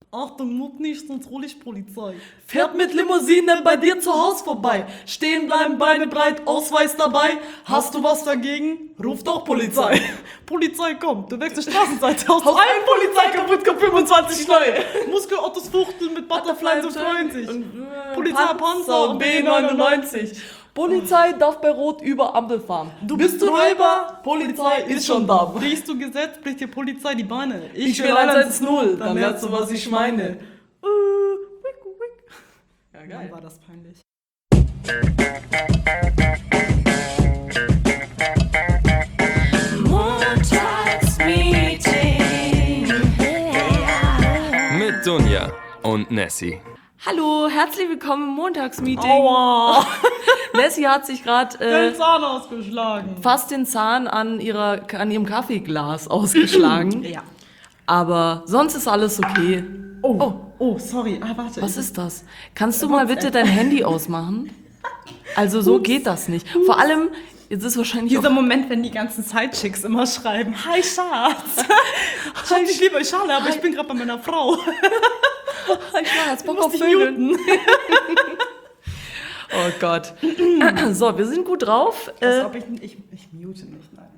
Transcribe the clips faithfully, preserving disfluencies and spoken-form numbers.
Achtung, Mut nicht, sonst hol ich Polizei. Fährt mit Limousine bei dir zu Haus vorbei. Stehen bleiben, Beine breit, Ausweis dabei. Hast du was dagegen? Ruf doch Polizei. Polizei kommt, du wechselst Straßenseite aus. Haus ein Polizei kaputt, kommt fünfundzwanzig neue. Muskelottos fuchteln mit Butterfly so freuen sich. Polizei Panzer B neunundneunzig. Polizei darf bei Rot über Ampel fahren. Du bist du Räuber? Polizei ist schon da. Brichst du Gesetz, bricht dir Polizei die Beine. Ich will eins eins null, dann merkst du, was ich meine. Ja, geil. War das peinlich. Montagsmeeting mit Dunja und Nessie. Hallo, herzlich willkommen im Montagsmeeting. Aua! Nessie hat sich gerade äh, den Zahn ausgeschlagen. fast den Zahn an, ihrer, an ihrem Kaffeeglas ausgeschlagen. Ja. Aber sonst ist alles okay. Oh, oh, oh, sorry. Ah, warte. Was ist das? Kannst du mal bitte dein Handy ausmachen? Also so geht das nicht. Vor allem, jetzt ist wahrscheinlich Dieser auch Moment, wenn die ganzen Sidechicks immer schreiben, hi Schatz. Schatz, ich liebe euch Schale, aber ich bin gerade bei meiner Frau. ich war jetzt Bock Muss auf dich Vögeln. muten. Oh Gott. So, wir sind gut drauf. Als Äh, ob ich, ich, ich mute nicht, nein.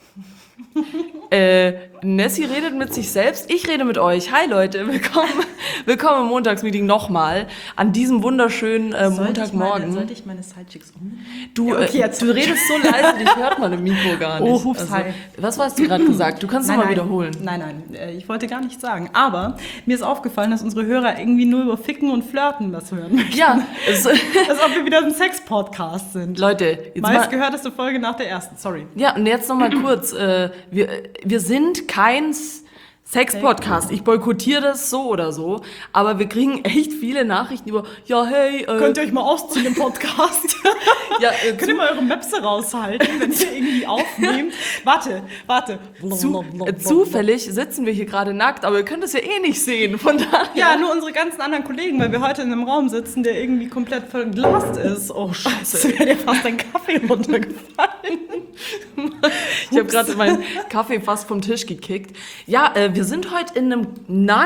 äh, Nessie redet mit sich selbst, ich rede mit euch. Hi Leute, willkommen, willkommen im Montagsmeeting nochmal an diesem wunderschönen äh, Montagmorgen. Sollte ich meine Sidechicks um? Du, Ja, okay, äh, jetzt. du redest so leise, dich hört man im Mikro gar nicht. Oh, hups, hi. Was hast du gerade gesagt? Du kannst es mal wiederholen. Nein, nein, äh, ich wollte gar nichts sagen. Aber mir ist aufgefallen, dass unsere Hörer irgendwie nur über Ficken und Flirten was hören möchten. Ja, es, Als ob wir wieder ein Sex-Podcast sind. Leute, jetzt mal, Meistgehörteste Folge nach der ersten, sorry. ja, und jetzt nochmal kurz. Äh, wir, wir sind kein Sex-Podcast. Ich boykottiere das so oder so. Aber wir kriegen echt viele Nachrichten über, ja, hey. Äh, Könnt ihr euch mal ausziehen im Podcast? ja, äh, Könnt ihr mal eure Möpse raushalten, wenn ihr irgendwie aufnehmt? Warte, warte. zu, äh, zufällig sitzen wir hier gerade nackt, aber ihr könnt es ja eh nicht sehen. Von daher. Ja, nur unsere ganzen anderen Kollegen, weil wir heute in einem Raum sitzen, der irgendwie komplett verglast ist. Oh, scheiße, wäre dir fast dein Kaffee runtergefallen. Ich habe gerade meinen Kaffee fast vom Tisch gekickt. Ja, äh, wir sind heute in einem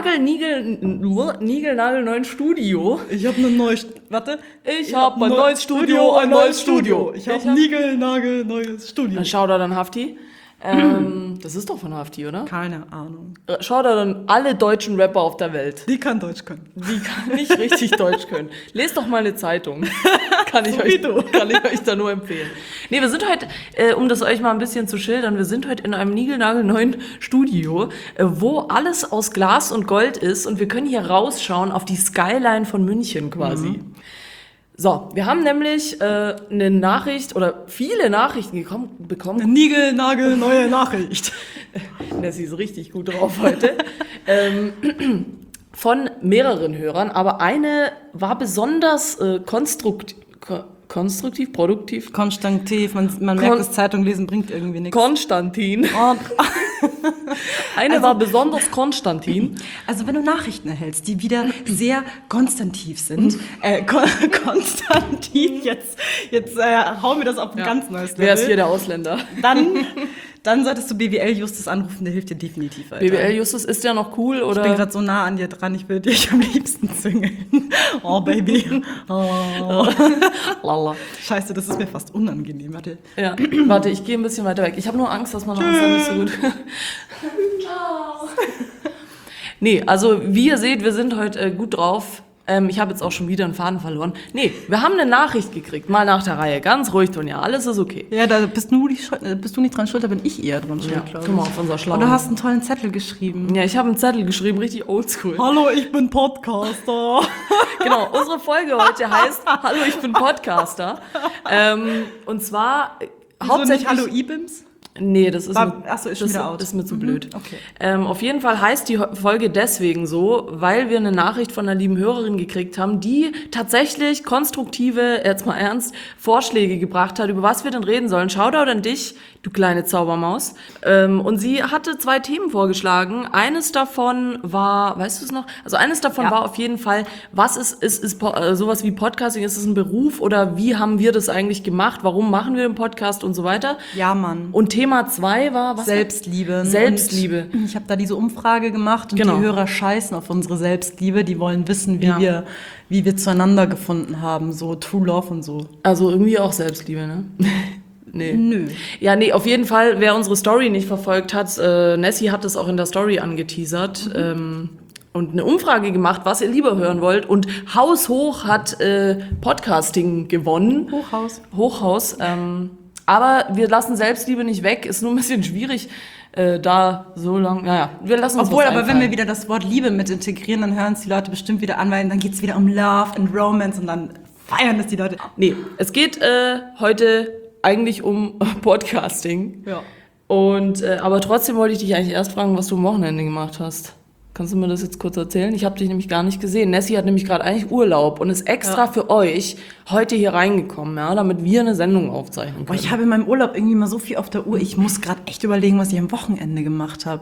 Nagel-Nigel-Nagel-neuen Studio. Ich habe eine neue... Warte. Ich habe ein neues Studio, ein neues Studio. Ich habe Nigel, Nagel, neues Studio. Dann schau da dann Hafti. Ähm, das ist doch von Hafti, oder? Keine Ahnung. Schau da dann alle deutschen Rapper auf der Welt. Die kann Deutsch können. Die kann nicht richtig Deutsch können. Lest doch mal eine Zeitung. Kann ich, So euch, wie du. kann ich euch da nur empfehlen. Nee, wir sind heute, äh, um das euch mal ein bisschen zu schildern, wir sind heute in einem niegelnagelneuen Studio, äh, wo alles aus Glas und Gold ist und wir können hier rausschauen auf die Skyline von München quasi. Mhm. So, wir haben nämlich äh, eine Nachricht oder viele Nachrichten gekommen, bekommen. Eine Nigel, Nagel, neue Nachricht. Nessie ist richtig gut drauf heute. ähm, von mehreren Hörern, aber eine war besonders äh, konstruktiv, ko- konstruktiv, produktiv. Konstantiv, man, man merkt, Kon- dass Zeitung lesen bringt irgendwie nichts. Konstantin. Und, Eine Also- war besonders Konstantin. also wenn du Nachrichten erhältst, die wieder sehr konstantiv sind, äh, Kon Konstantin, jetzt, jetzt äh, hauen wir das auf ein ganz neues Level. Wer ist hier der Ausländer? Dann, dann solltest du B W L-Justus anrufen, der hilft dir definitiv, Alter. B W L-Justus ist ja noch cool, oder? Ich bin gerade so nah an dir dran, ich würde dich am liebsten züngeln. Oh, Baby. Oh. Lala. Scheiße, das ist mir fast unangenehm. Warte. Ja, warte, ich gehe ein bisschen weiter weg. Ich habe nur Angst, dass man uns dann nicht so gut... Nee, also wie ihr seht, wir sind heute äh, gut drauf. Ähm, ich habe jetzt auch schon wieder einen Faden verloren. Nee, wir haben eine Nachricht gekriegt, mal nach der Reihe. Ganz ruhig, Tonja, alles ist okay. Ja, da bist du, die Schuld, äh, bist du nicht dran schuld, da bin ich eher dran schuld, Ja, glaube ich. guck mal auf unser Und Schlauen. du hast einen tollen Zettel geschrieben. Ja, ich habe einen Zettel geschrieben, richtig oldschool. Hallo, ich bin Podcaster. Genau, unsere Folge heute heißt Hallo, ich bin Podcaster. Ähm, und zwar äh, Wieso hauptsächlich... nicht Hallo Ibims? Nee, das ist, War- mir, ach so, ist schon das, wieder out. das ist mir zu blöd. Okay. Ähm, auf jeden Fall heißt die Folge deswegen so, weil wir eine Nachricht von einer lieben Hörerin gekriegt haben, die tatsächlich konstruktive, jetzt mal ernst, Vorschläge gebracht hat, über was wir denn reden sollen. Shoutout an dich, du kleine Zaubermaus. Ähm, und sie hatte zwei Themen vorgeschlagen. Eines davon war, weißt du es noch? Also eines davon Ja. war auf jeden Fall, was ist, ist, ist po- äh, sowas wie Podcasting, ist es ein Beruf oder wie haben wir das eigentlich gemacht? Warum machen wir den Podcast und so weiter? Ja, Mann. Und Thema Thema zwei war, was? Selbstliebe. Selbstliebe. Und ich habe da diese Umfrage gemacht und Genau. die Hörer scheißen auf unsere Selbstliebe. Die wollen wissen, wie, Ja. wir, wie wir zueinander gefunden haben. So True Love und so. Also irgendwie auch Selbstliebe, ne? Nee. Nö. Ja, nee, auf jeden Fall, wer unsere Story nicht verfolgt hat, äh, Nessie hat es auch in der Story angeteasert Mhm. ähm, und eine Umfrage gemacht, was ihr lieber hören wollt. Und haushoch hat äh, Podcasting gewonnen. Hochhaus. Hochhaus. Ähm, aber wir lassen Selbstliebe nicht weg. Ist nur ein bisschen schwierig, äh, da so lang. Naja, wir lassen uns Obwohl, was aber wenn einfallen. wir wieder das Wort Liebe mit integrieren, dann hören es die Leute bestimmt wieder an, weil dann geht es wieder um Love and Romance und dann feiern es die Leute. Nee, es geht äh, heute eigentlich um Podcasting. Ja. Und äh, aber trotzdem wollte ich dich eigentlich erst fragen, was du am Wochenende gemacht hast. Kannst du mir das jetzt kurz erzählen? Ich habe dich nämlich gar nicht gesehen. Nessie hat nämlich gerade eigentlich Urlaub und ist extra Ja. für euch heute hier reingekommen, ja, damit wir eine Sendung aufzeichnen Boah, können. ich habe in meinem Urlaub irgendwie mal so viel auf der Uhr. Ich muss gerade echt überlegen, was ich am Wochenende gemacht habe.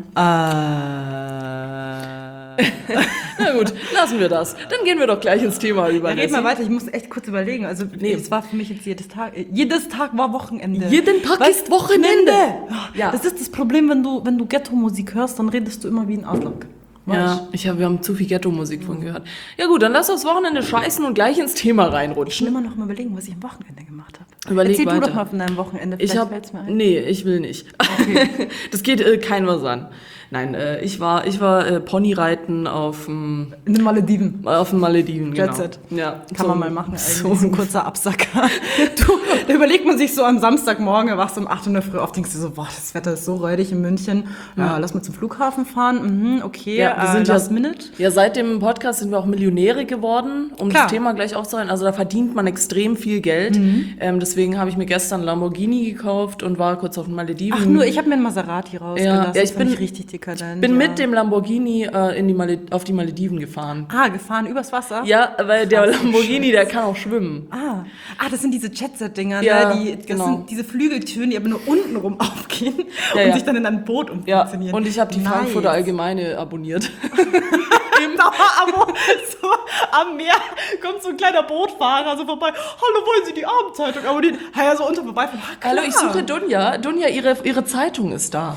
Äh. Na gut, lassen wir das. Dann gehen wir doch gleich ins Thema über. Ja, red mal Nessie. weiter, ich muss echt kurz überlegen. Also, Nee. es war für mich jetzt jedes Tag. äh, Jedes Tag war Wochenende. Jeden Tag Weißt- ist Wochenende. Ja. Das ist das Problem, wenn du, wenn du Ghetto-Musik hörst, dann redest du immer wie ein Arschloch. Ja, ich hab, wir haben zu viel Ghetto-Musik von gehört. Ja gut, dann lass aufs Wochenende scheißen und gleich ins Thema Ich will reinrutschen. immer noch mal überlegen, was ich am Wochenende gemacht habe. Überleg Erzähl weiter. du doch mal von deinem Wochenende. Ich vielleicht hab, fällt's mir ein. nee, ich will nicht. Das geht äh, keinem was an. Nein, äh, ich war, ich war äh, Ponyreiten auf dem In den Malediven. auf den Malediven. Jet Genau. Set. Ja, Kann so- man mal machen, So, eigentlich. So ein kurzer Absacker. Du, da überlegt man sich so am Samstagmorgen, wachst um acht Uhr in der Früh auf, denkst du so, boah, das Wetter ist so räudig in München. Ja. Äh, lass mal zum Flughafen fahren. Mhm, okay, Ja, wir äh, sind last ja, minute. ja, seit dem Podcast sind wir auch Millionäre geworden, um Klar. das Thema gleich aufzuhalten. Also da verdient man extrem viel Geld. Mhm. Ähm, deswegen habe ich mir gestern Lamborghini gekauft und war kurz auf den Malediven. Ach nur, ich habe mir einen Maserati rausgelassen. Ja, ja, ich das fand bin- richtig dekadent. bin ja. mit dem Lamborghini äh, in die Male auf die Malediven gefahren. Ah, gefahren übers Wasser? Ja, weil der Krass, Lamborghini, der kann auch schwimmen. Ah, ah, das sind diese Jet-Set-Dinger, Ja, ne? die, das genau. sind diese Flügeltüren, die aber nur unten rum aufgehen Ja, und ja. sich dann in ein Boot Ja, umfunktionieren. und ich habe die Nice. Frankfurter Allgemeine abonniert. Dauerabo, so am Meer kommt so ein kleiner Bootfahrer so vorbei. Hallo, wollen Sie die Abendzeitung abonnieren? Ja, ja, so unter vorbeifahren. Ah, klar. Hallo, ich suche Dunja. Dunja, ihre, ihre Zeitung ist da.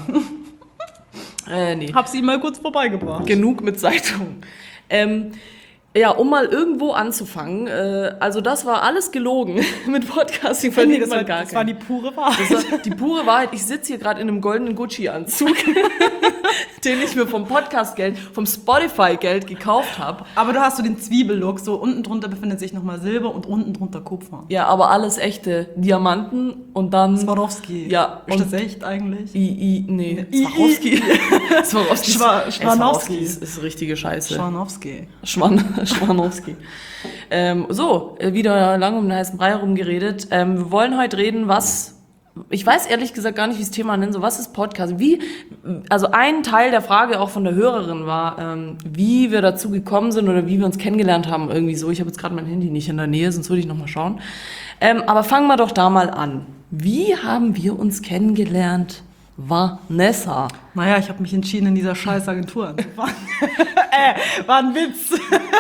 äh, nee. Hab sie mal kurz vorbeigebracht. Genug mit Zeitung. Ähm, ja, um mal irgendwo anzufangen. Äh, also das war alles gelogen. Mit Podcasting Nee, verdient das, man war, gar das war kein. die pure Wahrheit. Das war die pure Wahrheit. Ich sitze hier gerade in einem goldenen Gucci-Anzug, den ich mir vom Podcast-Geld, vom Spotify-Geld gekauft habe. Aber du hast so den Zwiebellook, so unten drunter befindet sich nochmal Silber und unten drunter Kupfer. Ja, aber alles echte Diamanten und dann... Swarovski. Ja, Ist und- das echt eigentlich? I, I, nee, I- Swarovski. Swarovski. Schwa- Ey, Schwanowski. ist, ist richtige Scheiße. Schwanowski. Schwan Schwanowski. ähm, so, äh, wieder lang um den heißen Brei herumgeredet. Ähm, wir wollen heute reden, was... Ich weiß ehrlich gesagt gar nicht, wie das Thema nennen soll. Was ist Podcast? Wie, also ein Teil der Frage auch von der Hörerin war, ähm, wie wir dazu gekommen sind oder wie wir uns kennengelernt haben. Irgendwie so. Ich habe jetzt gerade mein Handy nicht in der Nähe, sonst würde ich noch mal schauen. Ähm, aber fangen wir doch da mal an. Wie haben wir uns kennengelernt? Vanessa. Naja, ich habe mich entschieden, in dieser scheiß Agentur anzufangen. äh, war ein Witz.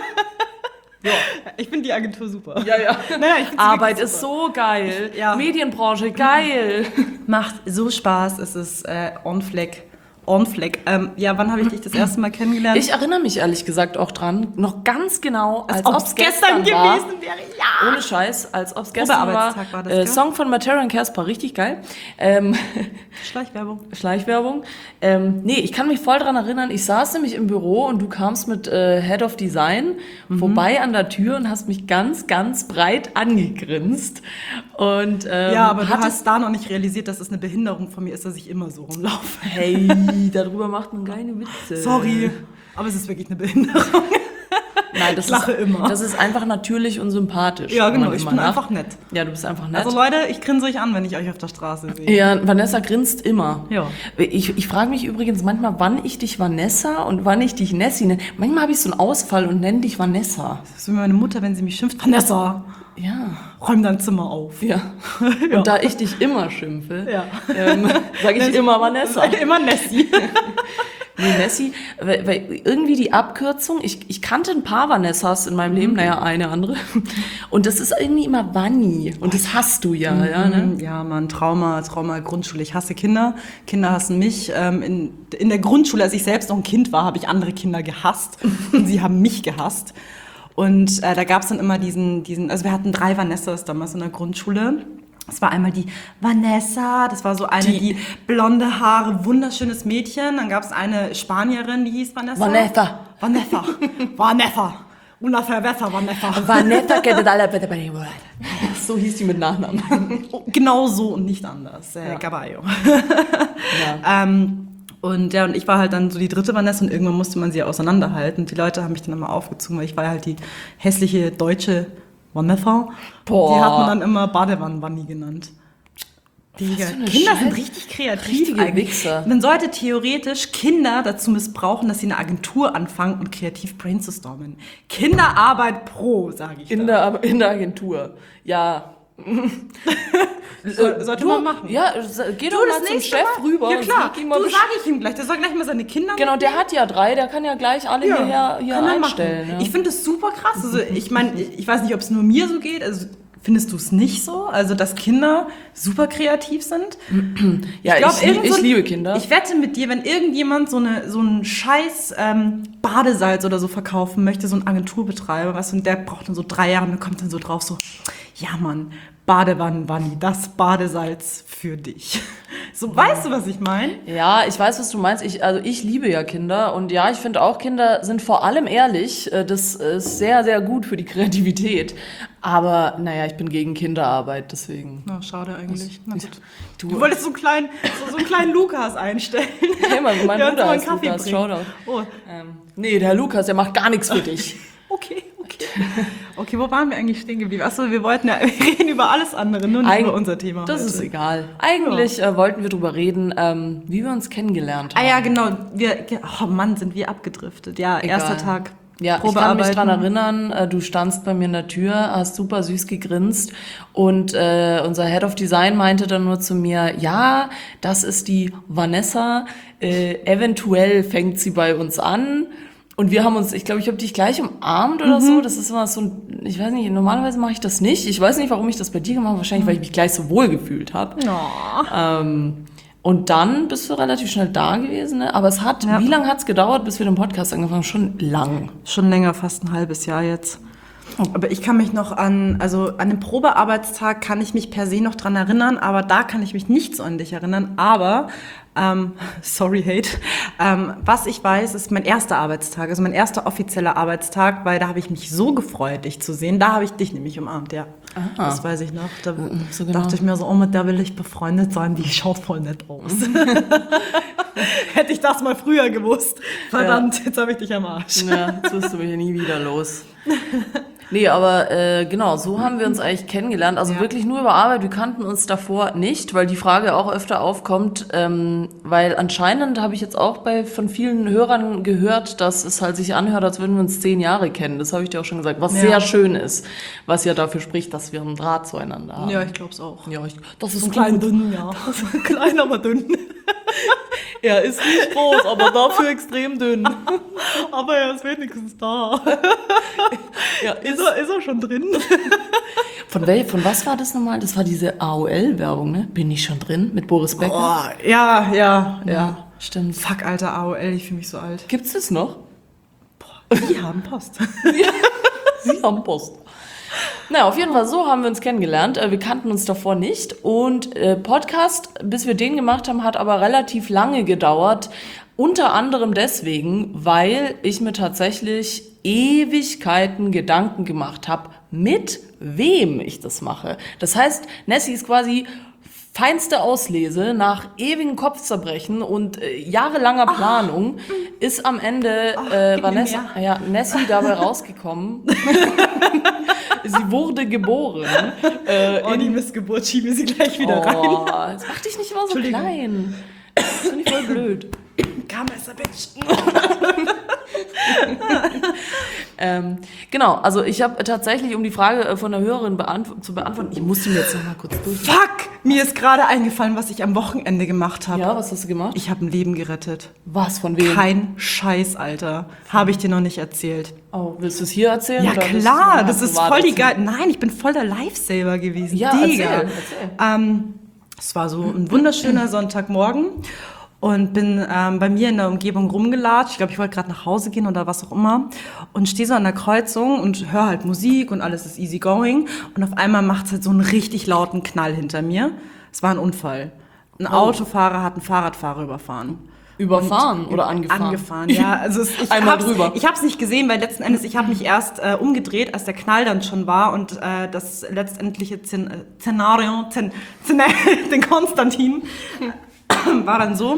Ja. Ich finde die Agentur super. Ja, ja. Naja, ich find's Arbeit wirklich ist super. so geil. Ja. Medienbranche, geil. Macht so Spaß. Es ist äh, on Fleck. On Fleck. Ähm, ja, wann habe ich dich das erste Mal kennengelernt? Ich erinnere mich ehrlich gesagt auch dran, noch ganz genau, als, als ob ob es es gestern, gestern war. gewesen wäre. Ja. Ohne Scheiß, als ob es gestern war. Probearbeitstag war das, äh, gell? Song von Matera und Casper, richtig geil. Ähm, Schleichwerbung. Schleichwerbung. Ähm, nee, ich kann mich voll dran erinnern, ich saß nämlich im Büro und du kamst mit äh, Head of Design Mhm. vorbei an der Tür und hast mich ganz, ganz breit angegrinst. Und, ähm, Ja, aber du hattest- hast da noch nicht realisiert, dass es eine Behinderung von mir ist, dass ich immer so rumlaufe. Hey, darüber macht man keine Witze. Sorry. Aber es ist wirklich eine Behinderung. Nein, das Ich lache ist, immer. Das ist einfach natürlich und sympathisch. Ja, wenn genau. man Ich immer bin nach- einfach nett. Ja, du bist einfach nett. Also Leute, ich grinse euch an, wenn ich euch auf der Straße sehe. Ja, Vanessa grinst immer. Ja. Ich, ich frage mich übrigens manchmal, wann ich dich Vanessa und wann ich dich Nessie nenne. Manchmal habe ich so einen Ausfall und nenne dich Vanessa. Das ist wie meine Mutter, wenn sie mich schimpft. Vanessa, Ja. räum dein Zimmer auf. Ja. Ja. Und da ich dich immer schimpfe, Ja. ähm, sage ich immer Vanessa. Immer Nessie. Nee, Nessie, weil, weil irgendwie die Abkürzung, ich, ich kannte ein paar Vanessas in meinem Leben, naja, eine andere. Und das ist irgendwie immer Vanni. Und das hast du ja, ja, ne? Ja, Mann, Trauma, Trauma, Grundschule. Ich hasse Kinder. Kinder hassen mich. Ähm, in, in der Grundschule, als ich selbst noch ein Kind war, habe ich andere Kinder gehasst. Und sie haben mich gehasst. Und äh, da gab es dann immer diesen, diesen, also wir hatten drei Vanessas damals in der Grundschule. Es war einmal die Vanessa, das war so eine, die, die blonde Haare, wunderschönes Mädchen. Dann gab es eine Spanierin, die hieß Vanessa. Vanessa. Vanessa. Vanessa. Una cerveza, Vanessa. Vanessa que te So hieß die mit Nachnamen. Genau so und nicht anders. Äh, Ja. Caballo. Ja. ähm, und ja, und ich war halt dann so die dritte Vanessa und irgendwann musste man sie auseinanderhalten. Und die Leute haben mich dann immer aufgezogen, weil ich war halt die hässliche deutsche Vanessa. Boah. Die hat man dann immer Badewannen-Vanni genannt. Digga, für eine Kinder sind Scheiß- richtig kreativ richtige eigentlich. Wichser. Man sollte theoretisch Kinder dazu missbrauchen, dass sie eine Agentur anfangen und kreativ brainstormen. Kinderarbeit pro, sage ich In da. der, in der Agentur. Ja. Soll- sollte du, man machen. Ja, geh doch mal zum Chef rüber. Ja und klar, sag ihm du mal sag Bescheid. ich ihm gleich. Der soll gleich mal seine Kinder Genau, der hat ja drei, der kann ja gleich alle Ja, hierher hier kann er einstellen. machen. Ja. Ich finde das super krass. Also ich meine, ich weiß nicht, ob es nur mir so geht. Also findest du es nicht so? Also dass Kinder super kreativ sind? ja, ich, glaub, lie- irgend ich so ein- liebe Kinder. Ich wette mit dir, wenn irgendjemand so eine so einen scheiß ähm, Badesalz oder so verkaufen möchte, so ein Agenturbetreiber, was und der braucht dann so drei Jahre und dann kommt dann so drauf so, ja Mann, Badewannen-Bunny, das Badesalz für dich. So, weißt du, was ich meine? Ja, ich weiß, was du meinst. Ich, also ich liebe ja Kinder und ja, ich finde auch, Kinder sind vor allem ehrlich. Äh, Das ist sehr, sehr gut für die Kreativität. Aber naja, ich bin gegen Kinderarbeit, deswegen. Na, schade eigentlich. Na gut. Du, Du wolltest so einen kleinen, so, so einen kleinen Lukas einstellen. hey, mein, mein Der uns Bruder mal einen heißt Kaffee Lukas, bringt. Shoutout. Oh, Ähm, nee, der Lukas, der macht gar nichts für dich. okay, okay. Okay, wo waren wir eigentlich stehen geblieben? Achso, wir wollten ja, wir reden über alles andere, nur nicht Eig- über unser Thema Das heute. ist egal. Eigentlich äh, wollten wir drüber reden, ähm, wie wir uns kennengelernt Ah haben. ja, genau. Wir, oh Mann, sind wir abgedriftet. Ja, Egal. erster Tag. Ja, ich kann mich Probearbeiten. dran erinnern, äh, du standst bei mir in der Tür, hast super süß gegrinst und äh, unser Head of Design meinte dann nur zu mir, ja, das ist die Vanessa, äh, eventuell fängt sie bei uns an. Und wir haben uns, ich glaube, ich habe dich gleich umarmt oder so. Das ist immer so ein, ich weiß nicht, normalerweise mache ich das nicht. Ich weiß nicht, warum ich das bei dir gemacht habe. Wahrscheinlich, weil ich mich gleich so wohl gefühlt habe. Ähm, und dann bist du relativ schnell da gewesen. Ne? Aber es hat, Ja. wie lange hat es gedauert, bis wir den Podcast angefangen haben? Schon lang. Schon länger, fast ein halbes Jahr jetzt. Aber ich kann mich noch an, also an den Probearbeitstag kann ich mich per se noch dran erinnern, aber da kann ich mich nicht so an dich erinnern. Aber, ähm, sorry, Hate, ähm, was ich weiß, ist mein erster Arbeitstag, also mein erster offizieller Arbeitstag, weil da habe ich mich so gefreut, dich zu sehen. Da habe ich dich nämlich umarmt, ja. Aha. Das weiß ich noch. Da so genau. dachte ich mir so, oh, mit der will ich befreundet sein, die schaut voll nett aus. Hätte ich das mal früher gewusst. Verdammt, jetzt habe ich dich am Arsch. Ja, jetzt wirst du mich ja nie wieder los. Nee, aber äh, genau, so haben wir uns eigentlich kennengelernt. Also Ja. wirklich nur über Arbeit. Wir kannten uns davor nicht, weil die Frage auch öfter aufkommt. Ähm, weil anscheinend habe ich jetzt auch bei von vielen Hörern gehört, dass es halt sich anhört, als würden wir uns zehn Jahre kennen. Das habe ich dir auch schon gesagt. Was Ja. sehr schön ist. Was ja dafür spricht, dass wir einen Draht zueinander haben. Ja, ich glaube es auch. Ja, ich, das ist So gut. klein, dünn, ja. Klein, aber dünn. Er ist nicht groß, aber dafür extrem dünn. Aber er ist wenigstens da. Ja, Ist er, ist er schon drin? Von, wel, von was war das nochmal? Das war diese A O L-Werbung, ne? Bin ich schon drin? Mit Boris Becker? Oh, ja, ja, ja. Stimmt. Fuck, alter A O L, ich fühle mich so alt. Gibt's das noch? Die haben Post. Sie haben Post. Na, auf jeden Fall, so haben wir uns kennengelernt. Äh, Wir kannten uns davor nicht. Und äh, Podcast, bis wir den gemacht haben, hat aber relativ lange gedauert. Unter anderem deswegen, weil ich mir tatsächlich Ewigkeiten Gedanken gemacht habe, mit wem ich das mache. Das heißt, Nessie ist quasi feinste Auslese nach ewigen Kopfzerbrechen und äh, jahrelanger Planung ist am Ende äh, gib mir Vanessa, ja, Nessie dabei rausgekommen. Sie wurde geboren. Äh, Oh, die Missgeburt, schiebe sie gleich wieder rein. oh, jetzt mach dich nicht immer so Entschuldigung. klein. Das finde ich voll blöd. Come as a bitch. Ähm, genau, also ich habe tatsächlich, um die Frage äh, von der Hörerin beantw- zu beantworten, ich musste mir jetzt noch mal kurz durch. Fuck! Mir ist gerade eingefallen, was ich am Wochenende gemacht habe. Ja, was hast du gemacht? Ich habe ein Leben gerettet. Was, von wem? Kein Scheiß, Alter. Habe ich dir noch nicht erzählt. Oh, willst du es hier erzählen? Ja oder willst klar, du das ist privat voll die erzählen? geil. Nein, ich bin voll der Lifesaver gewesen. Ja, Digga. erzähl, erzähl. Ähm, es war so ein wunderschöner Sonntagmorgen und bin ähm, bei mir in der Umgebung rumgelatscht. Ich glaube, ich wollte gerade nach Hause gehen oder was auch immer und stehe so an der Kreuzung und höre halt Musik und alles ist easy going. Und auf einmal macht es halt so einen richtig lauten Knall hinter mir. Es war ein Unfall. Ein Oh. Autofahrer hat einen Fahrradfahrer überfahren. Überfahren oder angefahren? Angefahren, ja. Also es, ich Einmal hab's, drüber. Ich habe es nicht gesehen, weil letzten Endes, ich habe mich erst äh, umgedreht, als der Knall dann schon war und äh, das letztendliche Szen- äh, Szenario, Szen- Szen- den Konstantin, war dann so,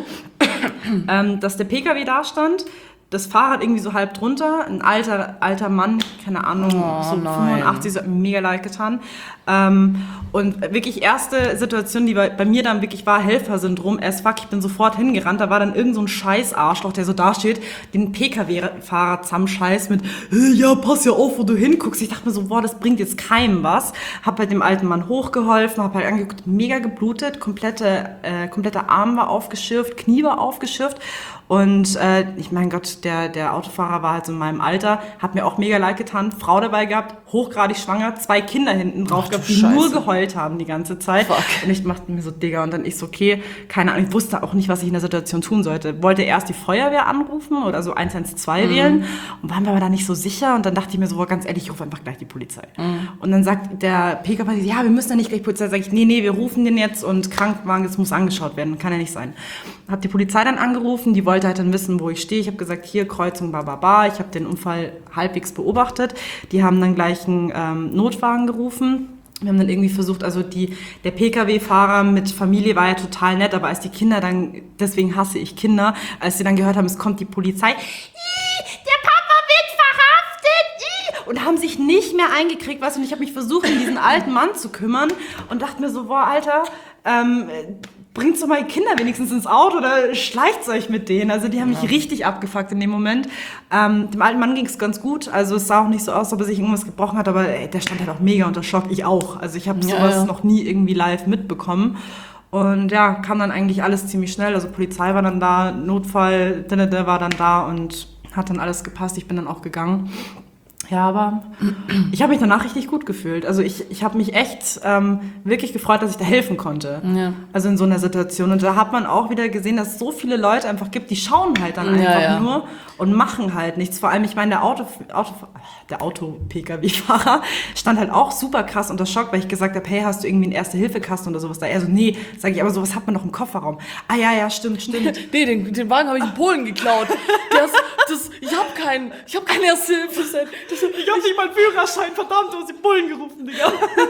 ähm, dass der P K W da stand, das Fahrrad irgendwie so halb drunter, ein alter, alter Mann, keine Ahnung, Oh, so nein. fünfundachtzig, so hat mir mega leid getan. Ähm, und wirklich erste Situation, die bei, bei mir dann wirklich war, Helfersyndrom, as fuck, ich bin sofort hingerannt, da war dann irgend so ein scheiß Arschloch, der so dasteht, den P K W-Fahrer zusammenscheißt mit, hey, ja, pass ja auf, wo du hinguckst. Ich dachte mir so, boah, das bringt jetzt keinem was. Hab halt dem alten Mann hochgeholfen, hab halt angeguckt, mega geblutet, komplette, äh, kompletter Arm war aufgeschürft, Knie war aufgeschürft. Und äh, ich mein Gott, der, der Autofahrer war halt so in meinem Alter, hat mir auch mega leid getan, Frau dabei gehabt, hochgradig schwanger, zwei Kinder hinten drauf Ach, gehabt, du die Scheiße. nur geheult haben die ganze Zeit. Fuck. Und ich machte mir so, Digga, und dann ich so, okay, keine Ahnung, ich wusste auch nicht, was ich in der Situation tun sollte. Wollte erst die Feuerwehr anrufen oder so eins eins zwei Mhm. wählen und war mir aber da nicht so sicher. Und dann dachte ich mir so, boah, ganz ehrlich, ich rufe einfach gleich die Polizei. Mhm. Und dann sagt der P K W, ja, wir müssen ja nicht gleich Polizei. Sag ich, nee, nee, wir rufen den jetzt und Krankenwagen, das muss angeschaut werden, kann ja nicht sein. Hab die Polizei dann angerufen, die wollte halt dann wissen, wo ich stehe. Ich habe gesagt, hier, Kreuzung, ba, ba, ba. Ich habe den Unfall halbwegs beobachtet. Die haben dann gleich einen ähm, Notwagen gerufen. Wir haben dann irgendwie versucht, also die, der P K W-Fahrer mit Familie war ja total nett, aber als die Kinder dann, deswegen hasse ich Kinder, als sie dann gehört haben, es kommt die Polizei, "Ih, der Papa wird verhaftet, ih", und haben sich nicht mehr eingekriegt, weißt du, und ich habe mich versucht, um diesen alten Mann zu kümmern und dachte mir so, boah, Alter, ähm, bringt doch mal die Kinder wenigstens ins Auto oder schleicht euch mit denen. Also die haben mich richtig abgefuckt in dem Moment. Ähm, dem alten Mann ging es ganz gut. Also es sah auch nicht so aus, als ob er sich irgendwas gebrochen hat, aber ey, der stand halt auch mega unter Schock. Ich auch. Also ich habe Ja, sowas ja. noch nie irgendwie live mitbekommen. Und ja, kam dann eigentlich alles ziemlich schnell. Also Polizei war dann da, Notfall, der, der war dann da und hat dann alles gepasst. Ich bin dann auch gegangen. Ja, aber ich habe mich danach richtig gut gefühlt. Also ich, ich habe mich echt ähm, wirklich gefreut, dass ich da helfen konnte. Ja. Also in so einer Situation. Und da hat man auch wieder gesehen, dass es so viele Leute einfach gibt, die schauen halt dann Ja, einfach ja. nur und machen halt nichts. Vor allem, ich meine, der Auto, Auto, der Auto-P K W-Fahrer stand halt auch super krass unter Schock, weil ich gesagt habe, hey, hast du irgendwie einen Erste-Hilfe-Kasten oder sowas da? Er so, nee, sage ich, aber sowas hat man noch im Kofferraum. Ah ja, ja, stimmt, stimmt. Nee, den, den Wagen habe ich in Polen geklaut. Das, das, ich habe kein, ich hab kein Erste-Hilfe-Set. Das- Ich hab nicht mal einen Führerschein, verdammt, du hast die Bullen gerufen, Digga.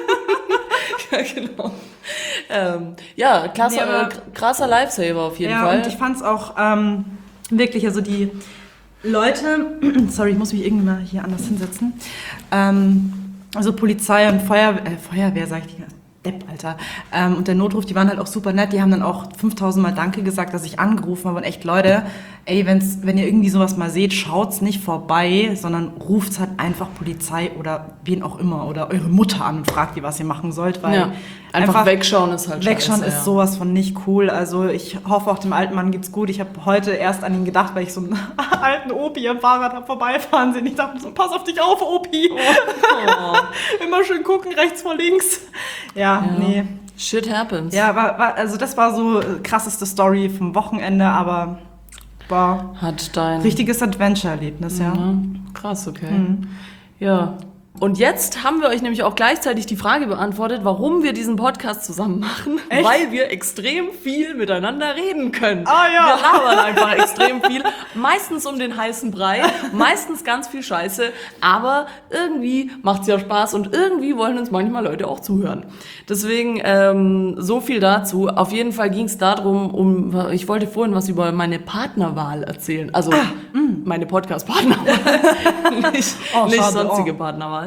Ja, genau. Ähm, ja, klasse, Nee, aber- äh, krasser Lifesaver auf jeden Ja, Fall. und ich fand's auch ähm, wirklich, also die Leute, sorry, ich muss mich irgendwie mal hier anders hinsetzen, ähm, also Polizei und Feuerwehr, äh, Feuerwehr, sag ich dir, Depp, Alter, ähm, und der Notruf, die waren halt auch super nett, die haben dann auch fünftausend Mal Danke gesagt, dass ich angerufen habe und echt, Leute, ey, wenn's, wenn ihr irgendwie sowas mal seht, schaut's nicht vorbei, sondern ruft's halt einfach Polizei oder wen auch immer oder eure Mutter an und fragt die, was ihr machen sollt, weil ja. einfach, wegschauen ist halt Wegschauen scheiße, ist ja. sowas von nicht cool. Also ich hoffe, auch dem alten Mann geht's gut. Ich habe heute erst an ihn gedacht, weil ich so einen alten Opi am Fahrrad hab vorbeifahren sehen. Ich dachte so, pass auf dich auf, Opi. Oh. Immer schön gucken, rechts vor links. Ja, Ja. nee. Shit happens. Ja, war, war, also das war so äh, krasseste Story vom Wochenende, aber war Hat dein... richtiges Adventure-Erlebnis, ja. Ja, krass, okay. Ja. Und jetzt haben wir euch nämlich auch gleichzeitig die Frage beantwortet, warum wir diesen Podcast zusammen machen. Echt? Weil wir extrem viel miteinander reden können. Ah, ja. Wir labern einfach extrem viel. Meistens um den heißen Brei, meistens ganz viel Scheiße. Aber irgendwie macht's ja Spaß und irgendwie wollen uns manchmal Leute auch zuhören. Deswegen ähm, so viel dazu. Auf jeden Fall ging es darum, um, ich wollte vorhin was über meine Partnerwahl erzählen. Also meine Podcast-Partnerwahl, nicht, Oh, nicht schade, sonstige oh. Partnerwahl.